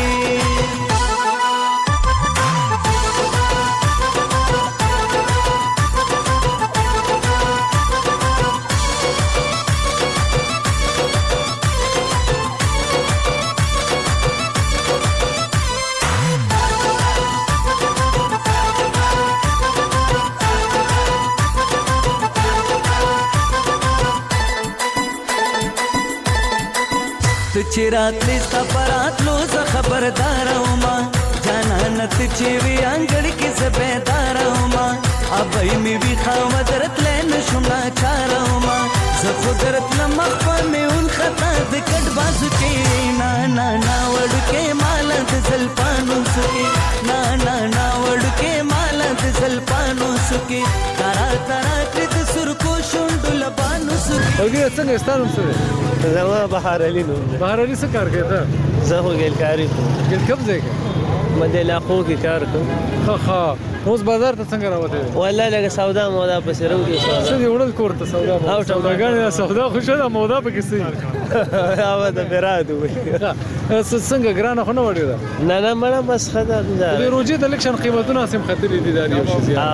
چې راتلې ستا پراتلو زه خبردار وما جانانت چې وي انګړ کې زه بیدار وما ابۍ مې وي خامه درتلی نشم ناچار وما زه خو درتلم مخ په مې اون خطا د کټ بازو کې نا نا نا وړکې مال د زلپانو سکي نا نا نا وړکې مال د زلپانو سکي تارا تارا کړې د سرکو شونډو لبانو سکي وګوره څنګه ستاسو سره زما بهار علي نوم دی. بهار علي څه کار کوي ته؟ زه خو ګلکاري کوم. ګل کوم ځای کې؟ ما د علاقو کې کار کوم. ښه اوس بازار ته څنګه راوته؟ والله لکه سودا مودا پسې راوځي. څه دی وړل کور ته سودا مودا؟ او ټوګانې سودا خو شته مودا پکې سي. هغه د براد وي. څنګه ګرانه خو نه وړي ده؟ نه نه مړه بس خدا ده. د روجي د الیکشن قیمتونه سم خطرې دي داري او شي زیات.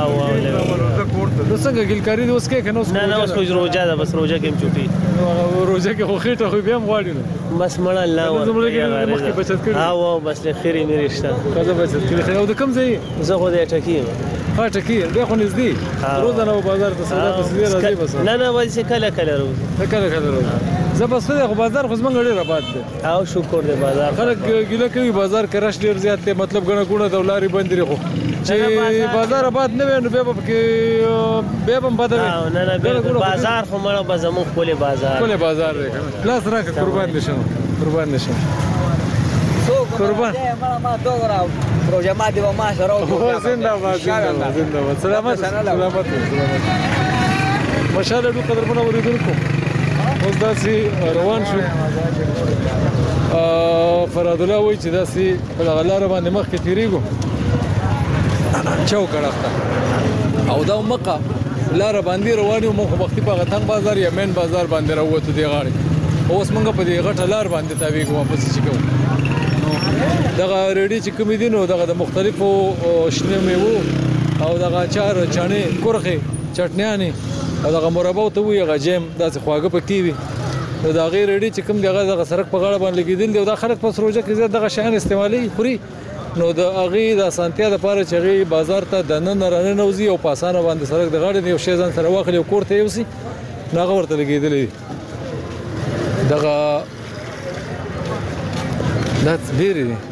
نو څنګه ګلکاري د اوس کې کنه اوس نه نه اوس خو روجا ده بس روجا کې چوټي. روجا کې خو خېټه خو بیا مغواړي نو. بس مړه الله زموږ کې مخکې بچت کړی. او بس له خیرې مې رښتا. کله بچت کړی خو د کم ځای؟ زه خو د ټکی ها ټکی بیا خو نږدې روزانه بازار ته سودا پسې راځي بس. نه نه وایي کله کله روزي. کله کله روزي. زه بس خو بازار خو زمونږ ډېر آباد دی. او شکر دی بازار. خلک ګیله کوي بازار کې رش ډېر زیات دی مطلب ګڼه ګوڼه د لارې بندې خو چې بازار آباد نه وي نو بیا به پکې بیا به هم بده وي. نه نه بازار خو مړه به زموږ ښکلی بازار. ښکلی بازار دی لاس راکړه قربان دې شم قربان دې شم قربان ما دوغرا پروژه ما دی و ما سره زنده باد سلامت سلامت ماشاءالله ډېر قدرمن اوریدونکو اوس داسې روان شو فراد الله وایي چې داسې په دغه لاره باندې مخکې تېرېږو چوک اړخ ته او دا مقه لاره باندې روان یو موږ خو مخکې په هغه تنګ بازار یا مین بازار باندې راووتو دې غاړې اوس موږ په دې غټه لار باندې تاویږو واپس چې کوو دغه ریډي چې کومې دي نو دغه د مختلفو شنه میوو او دغه اچار چانې کورخې چټنیانې او دغه مربا ته وایي هغه جیم داسې خواږه پکې وي نو د هغې ریډي چې کوم دی هغه دغه سړک په غاړه باندې لګېدل دي او دا خلک پس روژه کې زیات دغه شیان استعمالوي خوري نو د هغې د اسانتیا دپاره چې هغې بازار ته دننه راننوځي او په اسانه باندې سړک د غاړې یو شی ځان سره واخلي او کور ته یوسي نو هغه ورته لګېدلی دي دغه دا ډېرې دي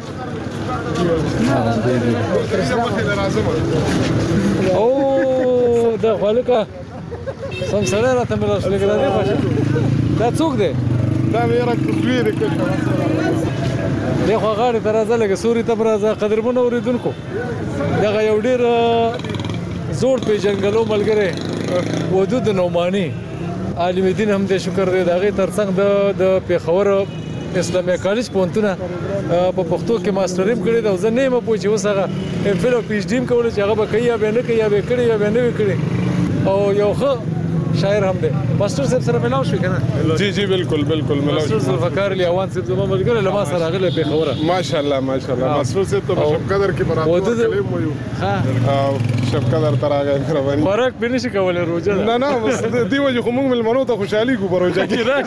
او دا خالقه سم سره راته مې راش لګره دی خوښه دا څوک دی دا مې را کوزویر کې دی خو غاړې ته راځه لکه سوري ته راځه قدرمن اوریدونکو دغه یو ډېر زوړ پیژنګلو ملګری ودود نعماني عالم دین هم دې شکر دی د هغې ترڅنګ د پېښور اسلامي کالج پوهنتونه په پښتو کې ماسټري هم کړې ده او زه نه یم پوه چې اوس هغه ایم فل او پی ایچ ډي هم کولی چې هغه به کوي یا به نه کوي یا به یې کړې یا به یې نه وي کړې او یو ښه شاعر هم دی ماستر صاحب سره ملاو شو کنه جی جی بالکل بالکل ملاو ماستر ذوالفقار علی اوان صاحب زما ملګری له ما سره غلې په خبره ماشاءالله ماستر صاحب ته شب قدر کې برابر کلم وایو ها شب قدر تراغه مهرباني فرق به نشي کولای روزه نه بس دی وجه خو موږ ملمنو ته خوشحالي کو بروجه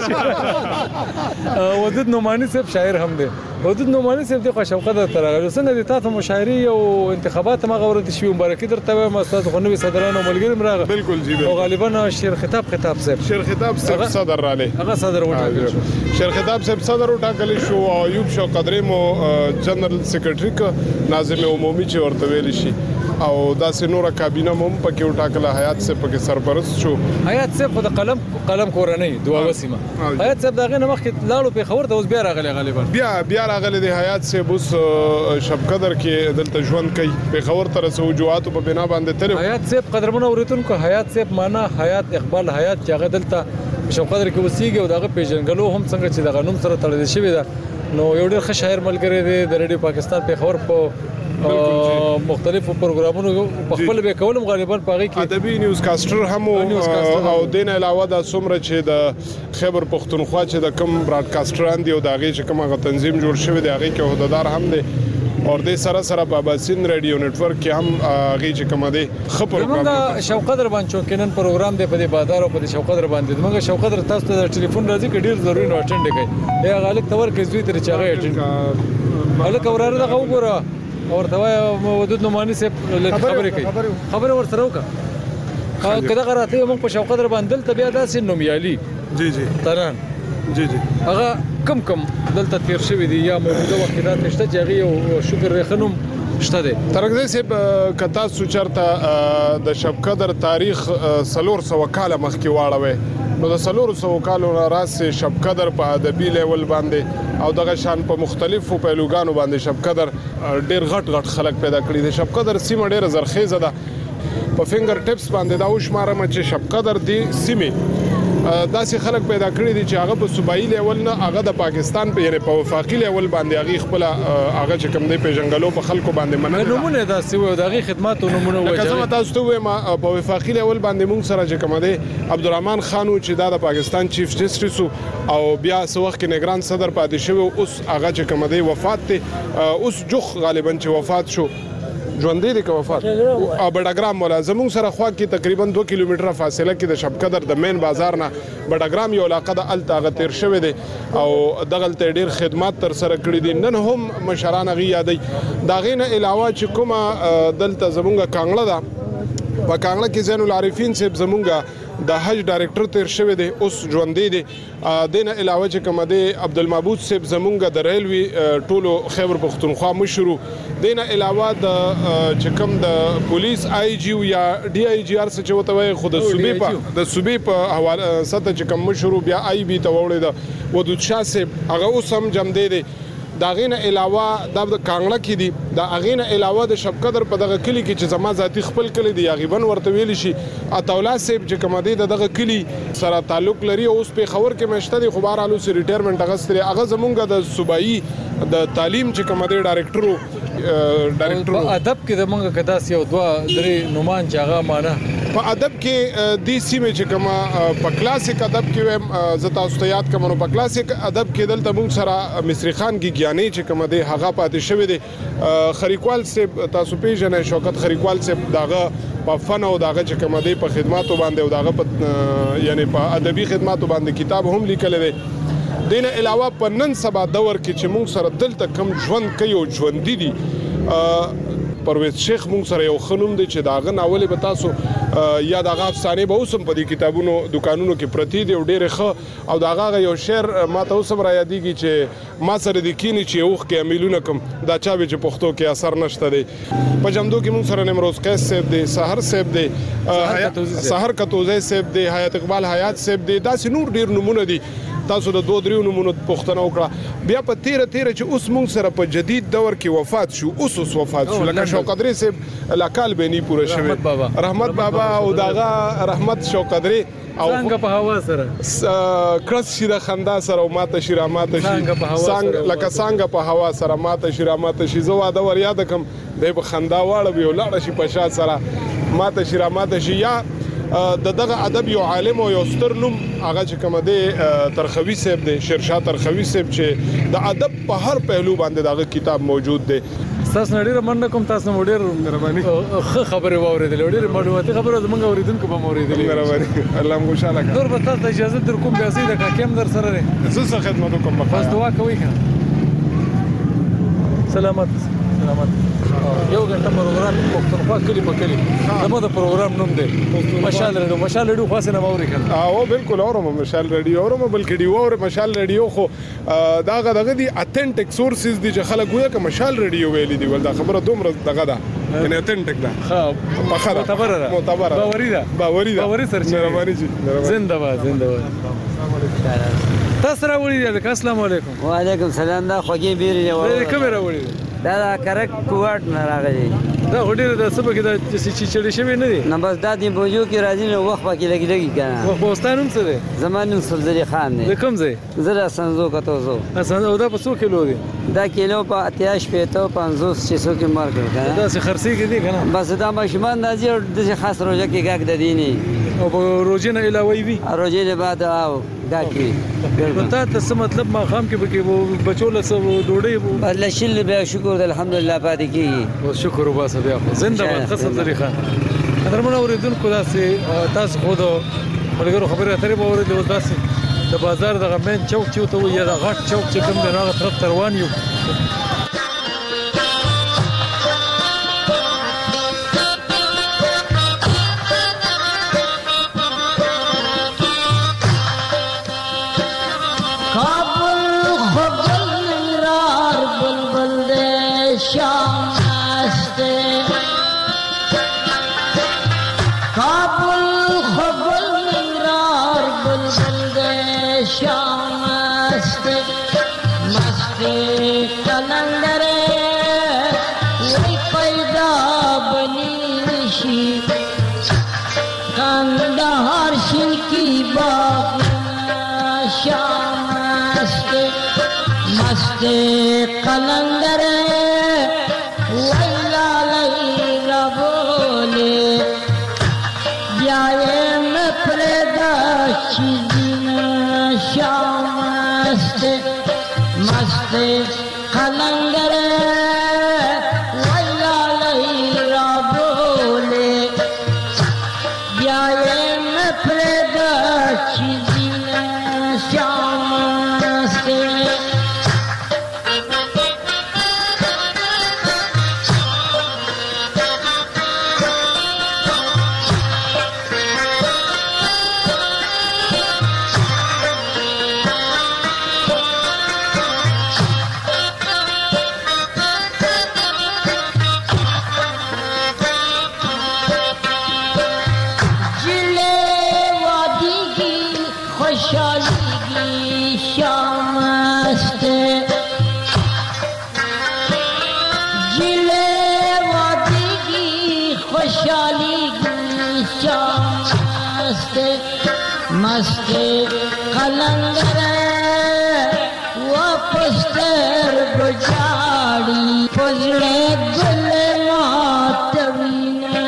کې ودود نعمانی صاحب شاعر هم دی ودود نعمانی صاحب د شب قدر تراغه څنګه د تاسو مشاعري او انتخابات ما غوړت شي مبارکي درته ما استاد خو نوې صدرانو ملګری مراغه بالکل جی بالکل غالبا شیر خطاب صاحب شیر خطاب صاحب صدر راله هغه صدر وټاکل شو شیر خطاب صاحب صدر وټاکل شو او ایوب شو قدرې مو جنرال سیکریټری ناظم عمومي چې ورته ویل شي او داسې نور کابینه مو پکې وټاکله حیات صاحب پکې سرپرست شو حیات صاحب د قلم کورنۍ دوه وسیمه حیات صاحب دغه نه مخکې لاړو په خبر ته اوس بیا راغلی غالبا بیا راغلی دی حیات صاحب اوس شب قدر کې دلته ژوند کوي په خبر تر سوجواتو په بنا باندې تل حیات صاحب قدرمن اوریدونکو حیات صاحب معنا حیات اقبال حیات چې هغه دلته شب قدر کې وسیږي او دغه پیژنګلو هم څنګه چې دغه نوم سره تړل شوی ده نو یو ډېر ښه شاعر ملګری دی د ریډیو پاکستان په خبر په مختلفو پروګرامونو په خپل به کولم غالبا پاغي کې ادبي نیوز کاستر هم او دین علاوه د سمره چې د خیبر پختونخوا چې د کم براډکاسټران دی او د هغه چې کومه تنظیم جوړ شوی دی هغه کې عہدیدار هم دی اور د سره باباسین رادیو نتورک کې هم هغه چې کومه دی خبر موږ شوقدر باندې چوکینن پروګرام دی په بازار او په شوقدر باندې موږ شوقدر تاسو ته ټلیفون راځي کې ډیر ضروري نو اټینډ کړئ یا غالک تور کې زوی تر چاغه اټینډ الک اوراره دغه وګوره اور ته ودود نعمانی صاحب خبرې کوي خبره ور سره وکړه کله غراته موږ په شوقدر باندې ته بیا داسې نومیالي جی تران جی هغه کم دلته تیر شوی دی یا موجوده وخت رات نشته چې هغه شکر رخنوم شته دی ترګزی صاحب کتا سوچرته د شب قدر تاریخ 300 کال مخکې واړوي نو د 300 کالو راځي شب قدر په ادبي لیول باندې او دغه شان په مختلفو پهلوګانو باندې شب قدر ډیر غټ خلک پیدا کړی دي شب قدر سیمه ډیره زرخیزه ده په فینګر ټپس باندې دا وشمارم چې شب قدر دی سیمه داسې خلک پیدا کړی دي چې هغه په صوبایي لیول نه هغه د پاکستان په یعنی په وفاقي لیول باندې هغه خپل هغه چې کوم دی پیژنګلو په خلکو باندې منل نمونه داسې وي دغه خدماتو نمونه وي کله تاسو ته وایم په وفاقي لیول باندې موږ سره چې کوم دی عبدالرحمن خان چې د پاکستان چیف جسټس او بیا سو وخت کې نگران صدر پاتې شو اوس هغه چې کوم دی وفات ته اوس جوخ غالبا چې وفات شو ژوندې د وفات او بډاګرام مولا زموږ سره خوا کې تقریبا 2 کیلومتره فاصله کې د شب قدر د مین بازار نه بډاګرام یو علاقه د التاغه تیر شوی دی او دغه ډیر خدمات تر سره کړی دي نن هم مشران غي یادې دا غینه علاوه چې کومه دلته زموږه کانګړه ده په کانګړه کې زین العارفین صاحب زموږه د حج ډایریکټر تیر شوی دی اوس ژوندې دی دینه علاوه چې کوم دی عبدالمعبود صاحب زموږه د ریلوي ټولو خیبر پختونخوا مشرو دینه علاوه د چې کوم د پولیس آی جی یا ډي آی جی ار څه چوته وي خو د صوبې په حواله سره چې کوم مشرو بیا آی بي ته وړي د ودود شاه صاحب هغه اوس هم جمع دی دا غینه علاوه د کانګړه کې دي دا غینه علاوه د شب قدر په دغه کلی کې چې زما ذاتی خپل کلی دی غیبن ورته ویل شي اتولا صاحب چې کوم دی دغه کلی سره تعلق لري اوس په خبر کې مشته دی خبر الو سي ریټایرمنټ اغستري هغه زمونږ د صوبایي د تعلیم چې کوم دی ډایریکټر ادب کې زمونږ کداس یو دوه درې نومان چې هغه معنا په ادب کې د سیمه چې کوم په کلاسیک ادب کې زتا استاد کوم په کلاسیک ادب کې دلته موږ سره مصری خان ګیانی چې کوم دی هغه پاتې شوی دی خریکوال صاحب تاسو پیژنئ شوکت خریکوال صاحب داغه په فن او داغه چې کوم دی په خدماتو باندې او داغه په یعنی په ادبي خدماتو باندې کتاب هم لیکل دی دینه علاوه په نن سبا دور کې چې موږ سره دلته کم ژوند کوي او ژوند دي پرویز شیخ موږ سره یو خنوم دی چې داغه ناول به تاسو یا داغه افسانه به اوسم په دې کتابونو دکانونو کې پرتی دی او ډېر ښه او داغه یو شعر ما ته اوسم را یادېږي چې ما سره د کینی چې اوخ کې امیلونه کوم دا چا به چې پښتو کې اثر نشته دی په جمدو کې موږ سره نمروز قیس صاحب دی سحر صاحب دی سحر کتوزی صاحب دی حیات اقبال حیات صاحب دی دا نور ډېر نمونه دي تاسو د 2-3 نمونه پښتنه وکړه بیا په 13 چې اوس موږ سره په جدید دور کې وفات شو اوس وفات شو لکه شوقدری صاحب لاکال بني پوره شوی رحمت بابا او داغه رحمت شوقدری او څنګه په هوا سره کرس شي د خندا سره او ماته شي را ماته شي څنګه لکه څنګه په هوا سره ماته شي را ماته شي زو دا ور یاد کوم د خندا واړه به ولاړ شي په شا سره ماته شي را ماته شي یا د دغه ادب یو عالم او یو ستر نوم هغه چې کوم دی ترخوي صاحب دی، شیرشاه ترخوي صاحب چې د ادب په هر پهلو باندې دغه کتاب موجود دی. تاسو نړۍ رمنه کوم، تاسو نو ډېر مهرباني خبره واوریدل، ډېر معلوماتي خبره زمونږ اوریدونکو به اوریدل. مهرباني الله مو خوشاله کړه. نور به تاسو اجازه در کوم بیا زه د کاکیم در سره نه زه خدمت کوم. بس دعا کوي کنه. سلامت یو غنټه پروګرام پښتونخوا کلی په کلی زموږ د پروګرام نوم دی مشال رادیو خاصه نه موري کنه. او بالکل اورم مشال رادیو اورم، بلکې دی اور مشال رادیو خو دغه دی اتنټیک سورسز دي چې خلک وایي چې مشال رادیو ویلي دی، ول دا خبره دومره دغه ده یعنی اتنټیک ده. ها په خبره معتبره باوري سرچینه. مهرباني جی زنده باد. تاسو راوړی دی. السلام علیکم. وعلیکم السلام. دا خوږی بیرې دی. کوم راوړی دی؟ دا کرک کوټ نه راغلی. دا هډیر د سبا کې د چې چړې شوی نه دی. نه بس دا دی بوجو کې راځي نو وخت پکې لګي کنه. وخت بوستانم څه دی؟ زمانم سلزری خان دی. د کوم ځای؟ زرا سنزو کتو زو. سنزو دا په 100 کیلو دی. دا کیلو په 88 پېته 50 600 کې مارکر کنه. دا څه خرسي کې دی کنه. بس دا ماشومان راځي او د خاص روزه کې ګاګ د دیني او په روزه نه علاوه وي. روزه نه بعد او ګاګي. ته څه مطلب ما خام کې به بچو له ډوډۍ وو. بل شل به شکر الحمدلله پاتې کیږي. او شکر وباسه بیا زنده باد. قسم زری خان درمنه اوریدونکو داسې تاسو خو د ملګرو خبرې اترې به اورېدل. داسې د بازار دغه مین چوک چې ته وایي دا غټ چوک چې کوم دی هغه طرف ته روان یو. कलंदर वैला लैला बोले जाए में प्रेदा चीज़ शाम मस्त कलंदर वैला लैला बोले जाए में प्रेदा चीज़ शाम मस्त कलंदर वापस तर गुजारी फजले गुल मातवीन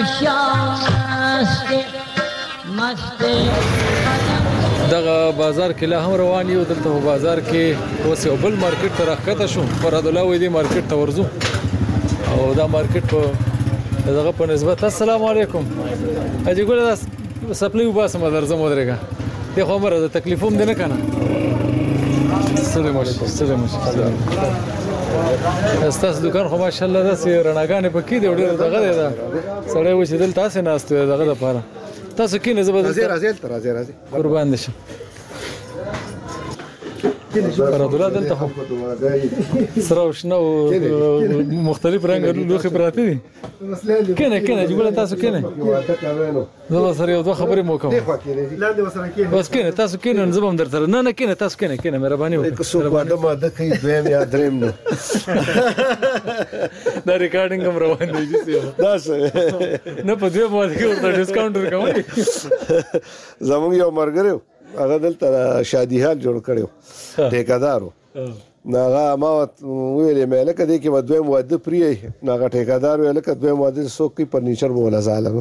शाम मस्त دغه بازار کې لا هم روان یو. دلته په بازار کې اوس یو بل مارکیټ ته راکته شو. فراد الله وې دې مارکیټ ته ورځو او دا مارکیټ په دغه په نسبت. السلام علیکم. اجي ګول دا سپلای وباسه مدر زمو درګه ته خو مره تکلیفوم دینه کنه. السلام علیکم. استاس دکان خو ماشاءالله دا سي رڼاګانې پکې دی ډېر دغه دی دا سړی و چې دل تاسو نه استو دغه لپاره تاسو کې نه زبر راځي قربان دي فرادولا دلته خو سره وشنه مختلف رنګ لوخي پراته دي کنه جوړه تاسو کنه زه سره یو دوه خبرې مو کوم بس کنه تاسو کنه زبم درته نه کنه تاسو کنه مهرباني وکړئ څو باندې ماده کوي دویم یا دریم نو دا ریکارډینګ هم روان دی دا څه نه په دې باندې کې ورته ډیسکاونټ ورکوي. زموږ یو مرګره هغه دلته شادي حال جوړ کړو ټیکادارو ناغه ما ویلې مې لکه دې کې ودویم واده پری ناغه ټیکادار ویل لکه دویم واده سوق کی فرنیچر بوله ظالم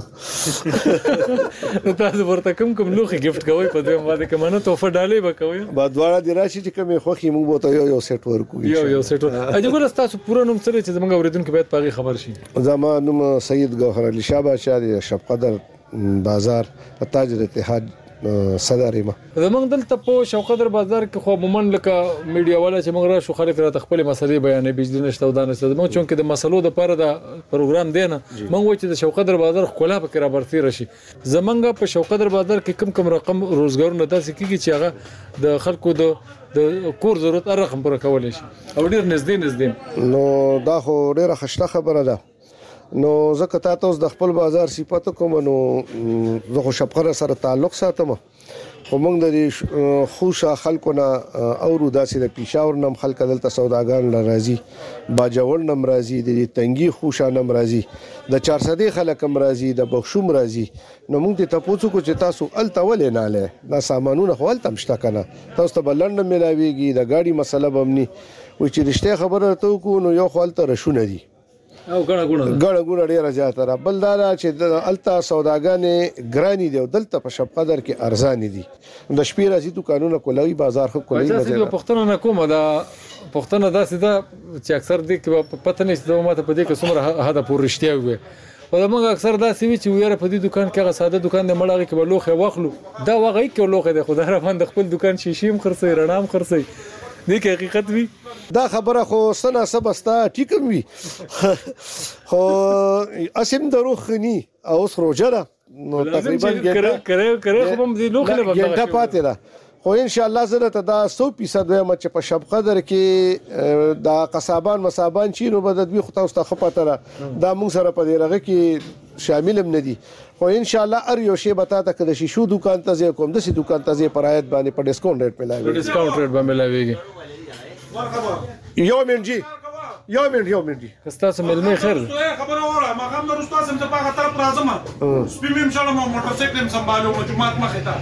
تاسو ورته کوم لوخي گیفت کوي په دویم واده کې منه تحفه ډالۍ وکوي بعد واړه دی راشي چې کومه خوخي موږ بوته یو سیټ ورکو یو سیټ اجګور تاسو پوره نوم سره چې زمونږ اوریدونکو باید پاغي خبر شي زما نوم سید ګوهر علي شاه بادشاہ دی شب قدر بازار تاجر اتحاد صدر ما زمونږ دلته په شوقدر بازار کې خو عموما لکه میډیا والا چې موږ را شو خلک را خپل مسلې بیانې بجلی نشته او دانه ستاسو موږ چونکې د مسلو د پاره د پروګرام دی نه موږ و چې د شوقدر بازار خلا په کې را برتي رشي زمونږ په شوقدر بازار کې کم رقم روزګارونه تاسو کېږي چې هغه د خلکو د کور ضرورت رقم پر کولای شي او ډیر نږدې نو دا خو ډیره خشته خبره ده نو زکه تاسو د خپل بازار صفات کوم نو زه خو شپخره سره تعلق ساتم خو موږ د خوشا خلکونه اورو داسې د پیښور نم خلک دلته سوداګان لرازي باجوړ نم راځي د تنګي خوشا نم راځي د 400 خلک نم راځي د بخښوم راځي نو موږ ته تاسو کو چې تاسو التول نه له دا سامانونه خو التم شته کنه تاسو ته بلند ملاويږي د ګاډي مسله بمني و چې رښتیا خبره ته کو نو یو خپل ته رشونه دي او ګڼه ډیره زیاته را بل دا چې التا سوداګانې ګرانی دی او دلته په شپ قدر کې ارزان دي د شپې راځي دکانونه کولای بازار خو کولای مزه پښتنه نه کومه دا پښتنه داسې دا چې اکثر دي کې پته نشته ماته په دې کې څومره هدا پور رښتیا وي او موږ اکثر داسې وی چې ویره په دې دکان کې هغه ساده دکان دی مړاغه کې بلوخه واخلو دا واغې کې لوخه دی خدای رحمان د خپل دکان شیشیم خرڅي رڼام خرڅي دې کې حقیقت وی دا خبره خو سنا سبستا ټیکم وی خو اسیم دروخنی او سروجره نو تقریبا کرے خو هم دې لوخه نه ګټه پاتې ده خو ان شاء الله زه ته دا 100% وایم چې په شب قدر کې دا قصابان مصابان چینو بدد وی خو تاسو ته خپاته دا موږ سره په دې رغه کې شامل هم ندي خو ان شاء الله ار یو شی بتا ته کله شیشو دکان ته کوم د سی دکان ته پرایت باندې په ډیسکاونټ ریټ ملاوي یو منجی تاسو ملمه خیر خبره وره ما هم د استاد سم ته په طرف راځم سپیمم شلم موټر سایکل سمبالو جمعات مخه ته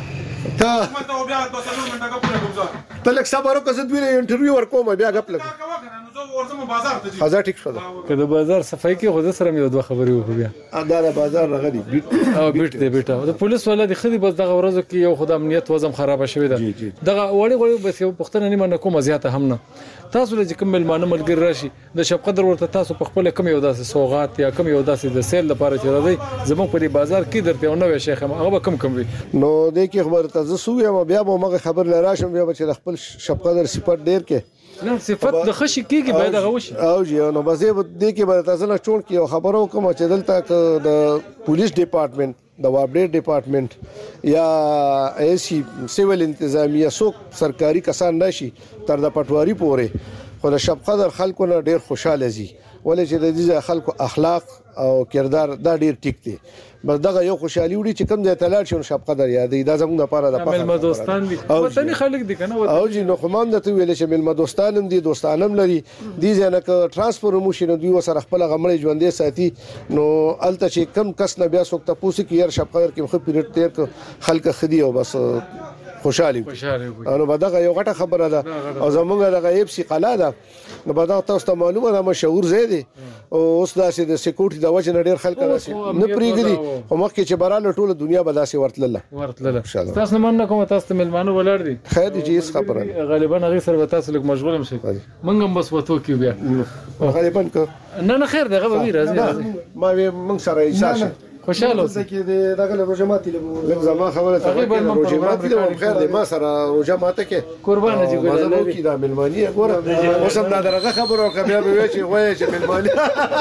ما ته بیا د سلو منټه کوله ګوزار ته لک صبر وکړه زه دوی انټرویو ورکوم بیا غپ لګ ورځم بازار ته خزا ټیک شو کله بازار صفای کې خو سره مې دوه خبرې وکړې بیا دا بازار راغلی بیت دی بیت د پولیس ولا د خدي بس دغه ورځو کې یو خدای امنیت وزم خراب شوی ده دغه وړي بس یو پښتنه نیمه نه کومه زیاته هم نه تاسو لږ کوم ملمانه ملګری راشي د شپ قدر ورته تاسو په خپل کم یو داسې سوغات یا کم یو داسې د سیل لپاره چې راځي زموږ په بازار کې درته یو نوې شیخ هغه کم وي نو دې کې خبر تاسو سوې ما بیا مغه خبر لراشم بیا چې خپل شپ قدر صفات ډیر کې نه صفات د خشي کېږي باید هغه وشي او جی نو بس دې کې به تاسو نه چون کې خبرو کوم چې دلته د پولیس ډپارټمنټ د وابډیټ ډپارټمنټ یا ایسی سیول انتظامیه سو سرکاري کسان نشي تر د پټواري پورې خو د شپ قدر خلکو نه ډیر خوشاله زی ولې چې د دې خلکو اخلاق او کردار دا ډیر ټیک دي بس دغه یو خوشحالي وړي چې کوم ځای ته لاړ شي شپ قدر یادې دا زموږ لپاره د ملما دوستان دي وطني خلک دي کنه او جی نو خو مام ته ویل چې ملما دوستانم دي دوستانم لري دي ځنه ک ترانسفر موشي نو دوی سره خپل غمړې ژوندې ساتي نو الته چې کم کس نه بیا څوک ته پوسی کې ير شپ قدر کې خو پیریډ تیر خلک خدي او بس خوشالي نو بدغه یو غټه خبره ده او زمونږ دغه ایب سي قلا ده نو بدغه تاسو ته معلومه ده مشهور زیاده او اوس داسې د سکیورټي د وجه نه ډیر خلک راسي نه پریګدي او مخکې چې براله ټوله دنیا به داسې ورتلله تاسو نه من کوم تاسو ملمانو ولر دي خیر دي چې خبره غالبا هغه سره تاسو لږ مشغول هم شي منګم بس وته کې بیا غالبا نه خیر دغه به راځي ما من سره ایساشه خوشاله اوسه کې دغه روزه ماتي له زما خبره ته روزه ماتي له خیر دې ما سره روزه ماته کې قربان دي ګل مزه کې دا ملمانی ګوره اوسم دا درغه خبره او بیا به وی چې وای چې ملمانی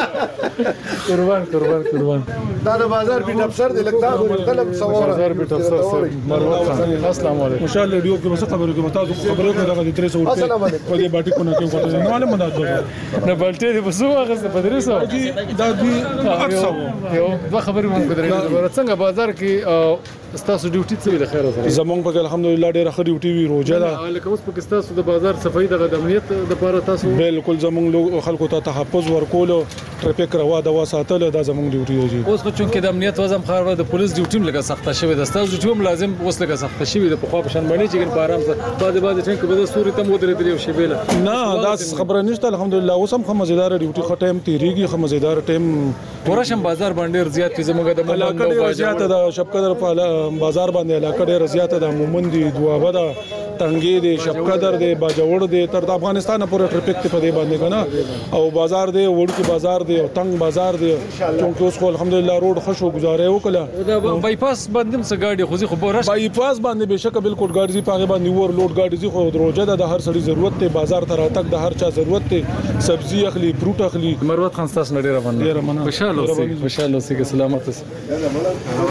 قربان دا د بازار بیت افسر دی لکه دا قلم سواره بازار بیت افسر مروت خان السلام علیکم ان شاء الله ډیو کې مڅ خبرو کې متاسو خبرو کې دغه 300 السلام علیکم په دې باټي کو نه کې وته نه معلومه ده نه بلټې دې بسو هغه څه په 300 دا دې 800 یو دوه خبرې مونږ درې څنګه بازار کې تاسو ډیوټي څه د خیر سره زمونږ په الحمدلله ډیره ښه ډیوټي وی روزه ده لکه اوس په تاسو د بازار صفای د امنیت د لپاره تاسو بالکل زمونږ خلکو ته تحفظ ورکول ټریفیک روا د وساتل د زمونږ ډیوټي دی اوس خو چونکې د امنیت وزم خبره د پولیس ډیوټي لکه سخته شوی د تاسو ډیوټي هم لازم اوس لکه سخته شوی د په خوا په شان باندې چې په آرام سره بعد ټیم کې به سوري ته مودره دی او شی بیل نه دا خبره نشته الحمدلله اوس هم مزیدار ډیوټي خو ټایم تیریږي خو مزیدار ټایم ورشم بازار باندې زیات زموږ د علاقه ډیره زیاته د شپقدر په بازار باندې علاقه ډیره زیاته د مومن دي دوابه ده تنګي دي شپقدر دي باجوړ دي تر د افغانستان پورې ټریفیک په دې باندې کنه او بازار دي وړکی بازار دي او تنګ بازار دي چونکه اوس خو الحمدلله روډ خوشو گزارې وکړه دا بایپاس باندې څه گاډي خو خو ورش بایپاس باندې بشک بالکل ګاډي زی پاغه باندې ور لوډ ګاډي زی خو دروجه د هر سړي ضرورت ته بازار ته راتګ د هر چا ضرورت ته سبزی اخلي فروټ اخلي مروت خان تاسو نړۍ روانه خوشاله اوسئ خوشاله اوسئ سلامت اوسئ